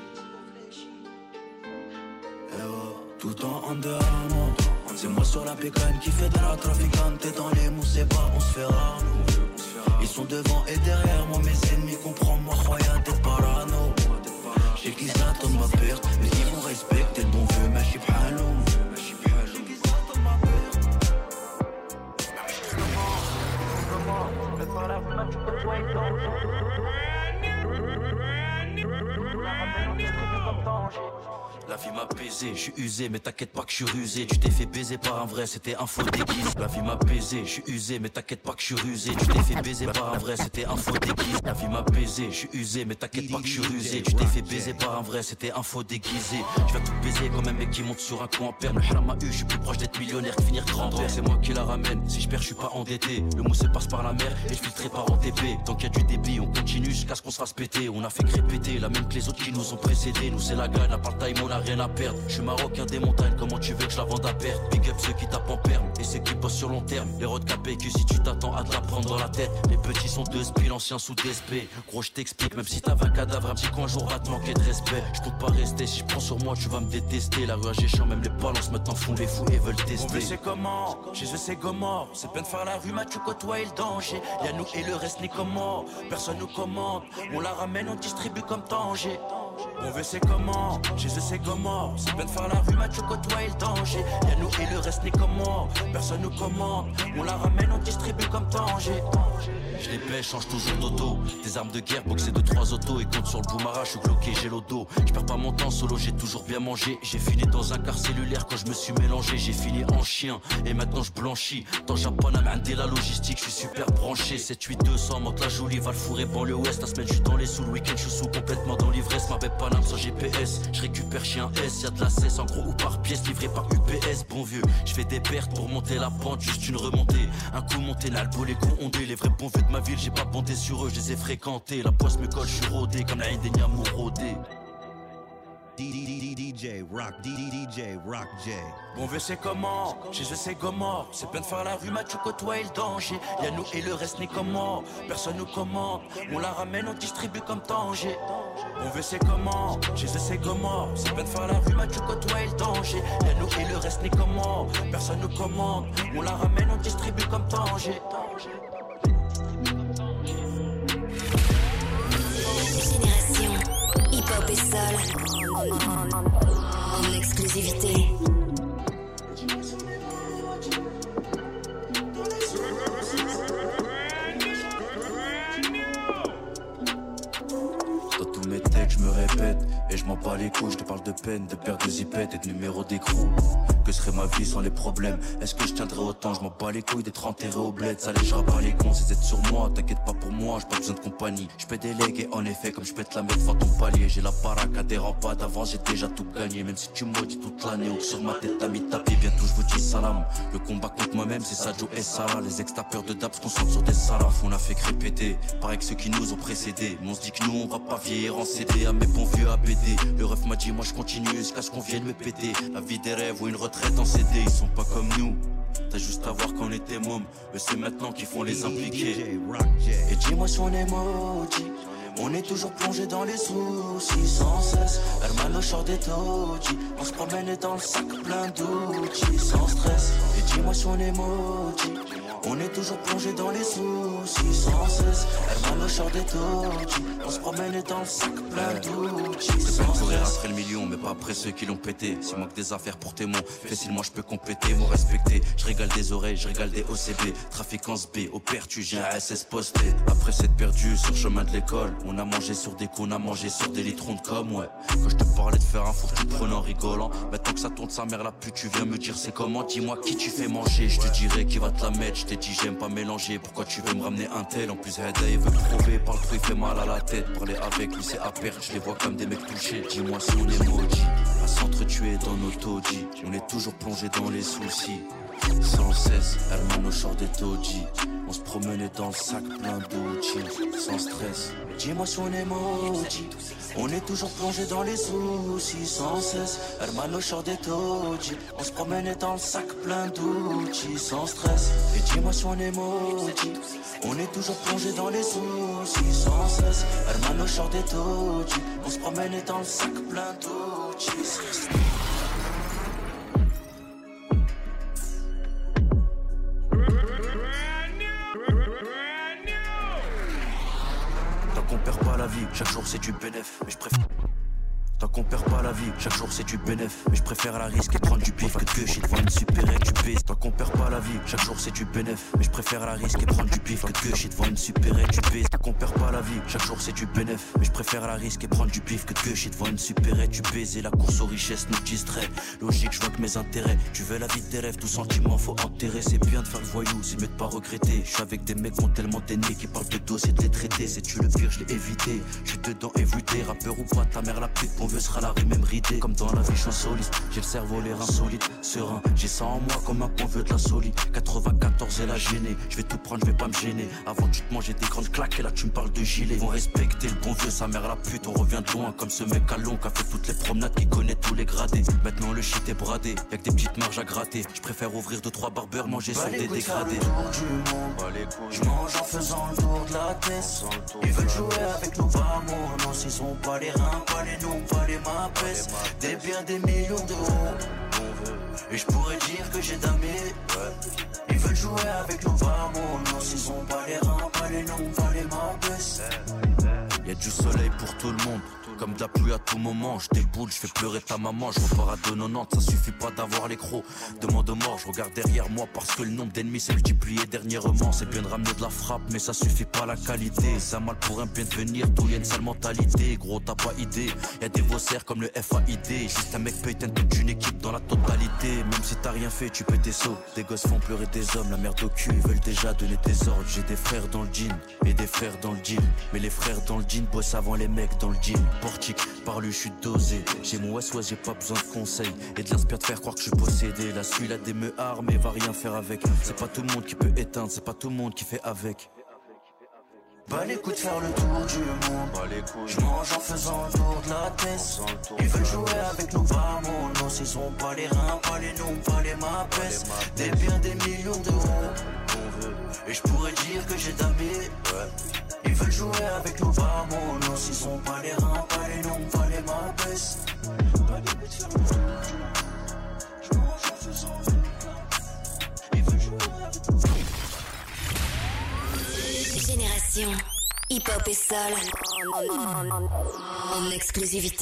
Tout en underground, c'est moi sur la pécane qui fait de la trafiquante. Et dans les mousses, c'est pas, on se fait rare, nous. Ils sont devant et derrière moi, mes ennemis, comprends-moi, croyant t'es parano. J'ai qu'ils attendent ma perte, mais ils vont respecter le bon vieux, mais j'suis bhalou. La vie m'a baisé, je suis usé, mais t'inquiète pas que je suis rusé. Tu t'es fait baiser par un vrai, c'était un faux déguise. La vie m'a baisé, je suis usé, mais t'inquiète pas que je suis rusé. Tu t'es fait baiser par un vrai, c'était un faux déguise. La vie m'a baisé, je suis usé, mais t'inquiète pas que je suis rusé. Tu t'es fait baiser par un vrai, c'était un faux déguisé. Je vais tout baiser comme un mec qui monte sur un coup en perme. Le haram a eu, je suis plus proche d'être millionnaire que finir grand-père. C'est moi qui la ramène, si je perds, je suis pas endetté. Le mousse passe par la mer et je filtrerai par OTP. Tant qu'il y a du débit, on continue jusqu'à ce qu'on se fasse péter. On a fait que répéter, la même que les autres qui nous ont précédés. Nous c'est la gagne, à part time, on a rien à perdre. Je suis marocain des montagnes, comment tu veux que je la vende à perte? Big up ceux qui tapent en perme et ceux qui bossent sur long terme. Les rods capés que si tu t'attends à te la prendre dans la tête. Les petits sont deux spi, l'ancien sous DSP. Gros je t'explique, même si t'avais un cadavre, un petit coin, un jour va te manquer de respect. Je compte pas rester, si je prends sur moi tu vas me détester. La rue à Géchamp, même les balances maintenant font les fous et veulent tester. On veut c'est comment, chez eux c'est Gomorre. C'est peine de faire la rue, mais tu côtoies le danger. Y'a nous et le reste n'est comment, personne nous commande. On la ramène, on distribue comme Tanger. On veut c'est comment, chez eux c'est Gomorre. C'est peine de faire la rue, mais tu côtoies le danger. Y'a nous et le reste n'est comment, personne nous commande. On la ramène, on distribue comme Tanger. Je les pêche, change toujours d'auto. Des armes de guerre, boxer de 3 autos. Et compte sur le boumara, je suis bloqué, j'ai l'auto. Je perds pas mon temps solo, j'ai toujours bien mangé. J'ai fini dans un quart cellulaire quand je me suis mélangé. J'ai fini en chien et maintenant je blanchis. Dans Japon, à Mandé, la logistique, je suis super branché. 7-8-200, monte la jolie, va le fourrer banlieue ouest. La semaine, je suis dans les sous, le week-end, je suis sous complètement dans l'ivresse. Ma bête Paname sans GPS, je récupère chez un S. Y'a de la cesse en gros ou par pièce, livré par UPS. Bon vieux, je fais des pertes pour monter la pente, juste une remontée. Un coup monté, l'albo, les cons ondés. Les vrais bons vieux de ma ville, j'ai pas bondé sur eux, je les ai fréquentés. La poisse me colle, je suis rodé comme la Indénia rodé. DJ Rock, DJ Rock J. Bon vieux c'est comment, chez eux c'est Gomorre. C'est peine de faire la rue, mais tu côtoies le danger. Y'a nous et le reste n'est comment, personne nous commande. On la ramène, on distribue comme Tanger. Bon vieux c'est comment, chez eux c'est Gomorre. C'est peine de faire la rue, mais tu côtoies le danger. Y'a nous et le reste n'est comment, personne nous commande. On la ramène, on distribue comme Tanger. Génération hip-hop et soul en exclusivité. Dans tous mes textes, je me répète et je m'en bats les couilles. Je te parle de peine, de paire de zipettes et de numéro d'écrou. Que serait ma vie sans les problèmes? Est-ce que je tiendrais autant? Je m'en bats les couilles d'être enterré au bled. Ça allégera pas les cons, c'est sur moi. T'inquiète pas pour moi, j'ai pas besoin de compagnie. Je peux déléguer en effet, comme je pète la mettre devant ton palier. J'ai la baraque à des rempas d'avance, j'ai déjà tout gagné. Même si tu maudis toute l'année ou que sur ma tête t'as mis tapis. Bientôt je vous dis salam. Le combat contre moi-même, c'est Sadio et Salah. Les ex-tapeurs de Dab se concentrent sur des salafs. On a fait que répéter, pareil que ceux qui nous ont précédés. Mais on se dit que nous on va pas vieillir en CD. À mes bons vieux ABD. Le ref m'a dit moi je continue jusqu'à ce qu'on vienne me péter. La vie des rêves ou une retraite en CD. Ils sont pas comme nous, t'as juste à voir qu'on était mômes. Mais c'est maintenant qu'ils font les impliqués. Et dis-moi si on est maudit. On est toujours plongé dans les soucis sans cesse. Hermano short des taudis. On se promène dans le sac plein d'outils sans stress. Et dis-moi si on est maudit. On est toujours plongé dans les soucis sans cesse. Hermano short des taudis. On se promène dans le sac plein d'outils sans stress. Courir après le million mais pas après ceux qui l'ont pété. S'il manque des affaires pour témoin, facile moi je peux compléter, m'ont respecté. Je régale des oreilles, je régale des OCB. Trafiquance B, au pertu, j'ai un SS posté. Après s'être perdu sur le chemin de l'école. On a mangé sur des coups, on a mangé sur des litrons de com, ouais. Quand je te parlais de faire un four, tu prenais en rigolant. Maintenant que ça tourne sa mère la pute, tu viens me dire c'est comment. Dis-moi qui tu fais manger, je te dirai qui va te la mettre. Je t'ai dit j'aime pas mélanger. Pourquoi tu veux me ramener un tel? En plus Heda il veut me trouver. Par le truc il fait mal à la tête. Parler avec lui c'est à perdre. Je les vois comme des mecs touchés. Dis-moi son emoji. À s'entretuer dans nos taudis. On est toujours plongé dans les soucis. Sans cesse, Hermano short des taudis. On se promenait dans le sac plein d'outils. Sans stress. Dis-moi son emoji. On est toujours plongé dans les soucis. Sans cesse, Hermano short des taudis. On se promenait dans le sac plein d'outils. Sans stress. Et dis-moi son emoji. On est toujours plongé dans les soucis. Sans cesse, Hermano short des taudis. On se promenait dans le sac plein d'outils. Qu'on perd pas la vie, chaque jour c'est du bénéf, mais je préfère. Tant qu'on perd pas la vie, chaque jour c'est du bénéf. Mais je préfère la risque et prendre du pif que de gueucher devant une supérette du baiser. Tant qu'on perd pas la vie, chaque jour c'est du bénéf. Mais je préfère la risque et prendre du pif que de gueucher devant une supérette du baiser. Tant qu'on perd pas la vie, chaque jour c'est du bénéf. Mais je préfère la risque et prendre du pif que de gueucher devant une supérette du baiser. La course aux richesses nous distrait. Logique, je vois que mes intérêts. Tu veux la vie de tes rêves, tout sentiment faut enterrer. C'est bien de faire le voyou, c'est mieux de pas regretter. Je suis avec des mecs qui ont tellement d'ennemis qui parlent de dossiers de les traiter. C'est-tu le pire, je l'ai évité. Je suis dedans évité, rappeur ou pas, ta mère la pute, ton vœu sera la rue même. Comme dans la vie je suis soliste, j'ai le cerveau les reins solides, serein, j'ai ça en moi comme un convoi de la solide. 94 et la gênée, je vais tout prendre, je vais pas me gêner. Avant tu te mangeais des grandes claques et là tu me parles de gilet. Ils vont respecter le bon vieux, sa mère la pute, on revient de loin. Comme ce mec à long qui a fait toutes les promenades, qui connaît tous les gradés. Maintenant le shit est bradé, y'a que des petites marges à gratter. Je préfère ouvrir 2-3 barbeurs, manger sur des dégradés. Je mange en faisant le tour de la tête. Ils veulent jouer avec nous, vamos. Non, s'ils ont pas les reins, pas les noms, pas les mappes. Des biens, des millions d'euros. Et je pourrais dire que j'ai damé. Ils veulent jouer avec nos vamos. Non, s'ils ont pas les reins, pas les noms, pas les mappes. Y'a du soleil pour tout le monde. Comme de la pluie à tout moment, je déboule, je fais pleurer ta maman, je repars à 2,90, ça suffit pas d'avoir les crocs. Demande aux morts, je regarde derrière moi parce que le nombre d'ennemis s'est multiplié dernièrement. C'est bien de ramener de la frappe, mais ça suffit pas la qualité. C'est un mal pour un bien devenir, d'où y'a une sale mentalité. Gros, t'as pas idée, y'a des faussaires comme le FAID. Juste un mec paye toute une équipe dans la totalité. Même si t'as rien fait, tu peux tes sauts. Des gosses font pleurer des hommes, la merde au cul, ils veulent déjà donner des ordres. J'ai des frères dans le jean et des frères dans le deal. Mais les frères dans le jean bossent avant les mecs dans le jean. Par lui je suis dosé. J'ai mon West, j'ai pas besoin de conseils et de l'inspire de faire croire que je suis possédé. La celui-là des me arme mais va rien faire avec. C'est pas tout le monde qui peut éteindre, c'est pas tout le monde qui fait avec. Bah les coups de faire le tour du monde. Je mange en faisant le tour de la tête. Ils veulent jouer avec nous, vamos. Non, s'ils ont pas les reins, pas les noms, pas les mappes. Des biens, des millions d'euros. Et je pourrais dire que j'ai damé. Ils veulent jouer avec nous, vamos. Non, s'ils ont pas les reins, pas les noms, pas les mappes. Bah les coups de faire le tour du monde. Je mange en faisant le tour de la tête. Ils veulent jouer avec nous. Génération hip-hop et soul en exclusivité.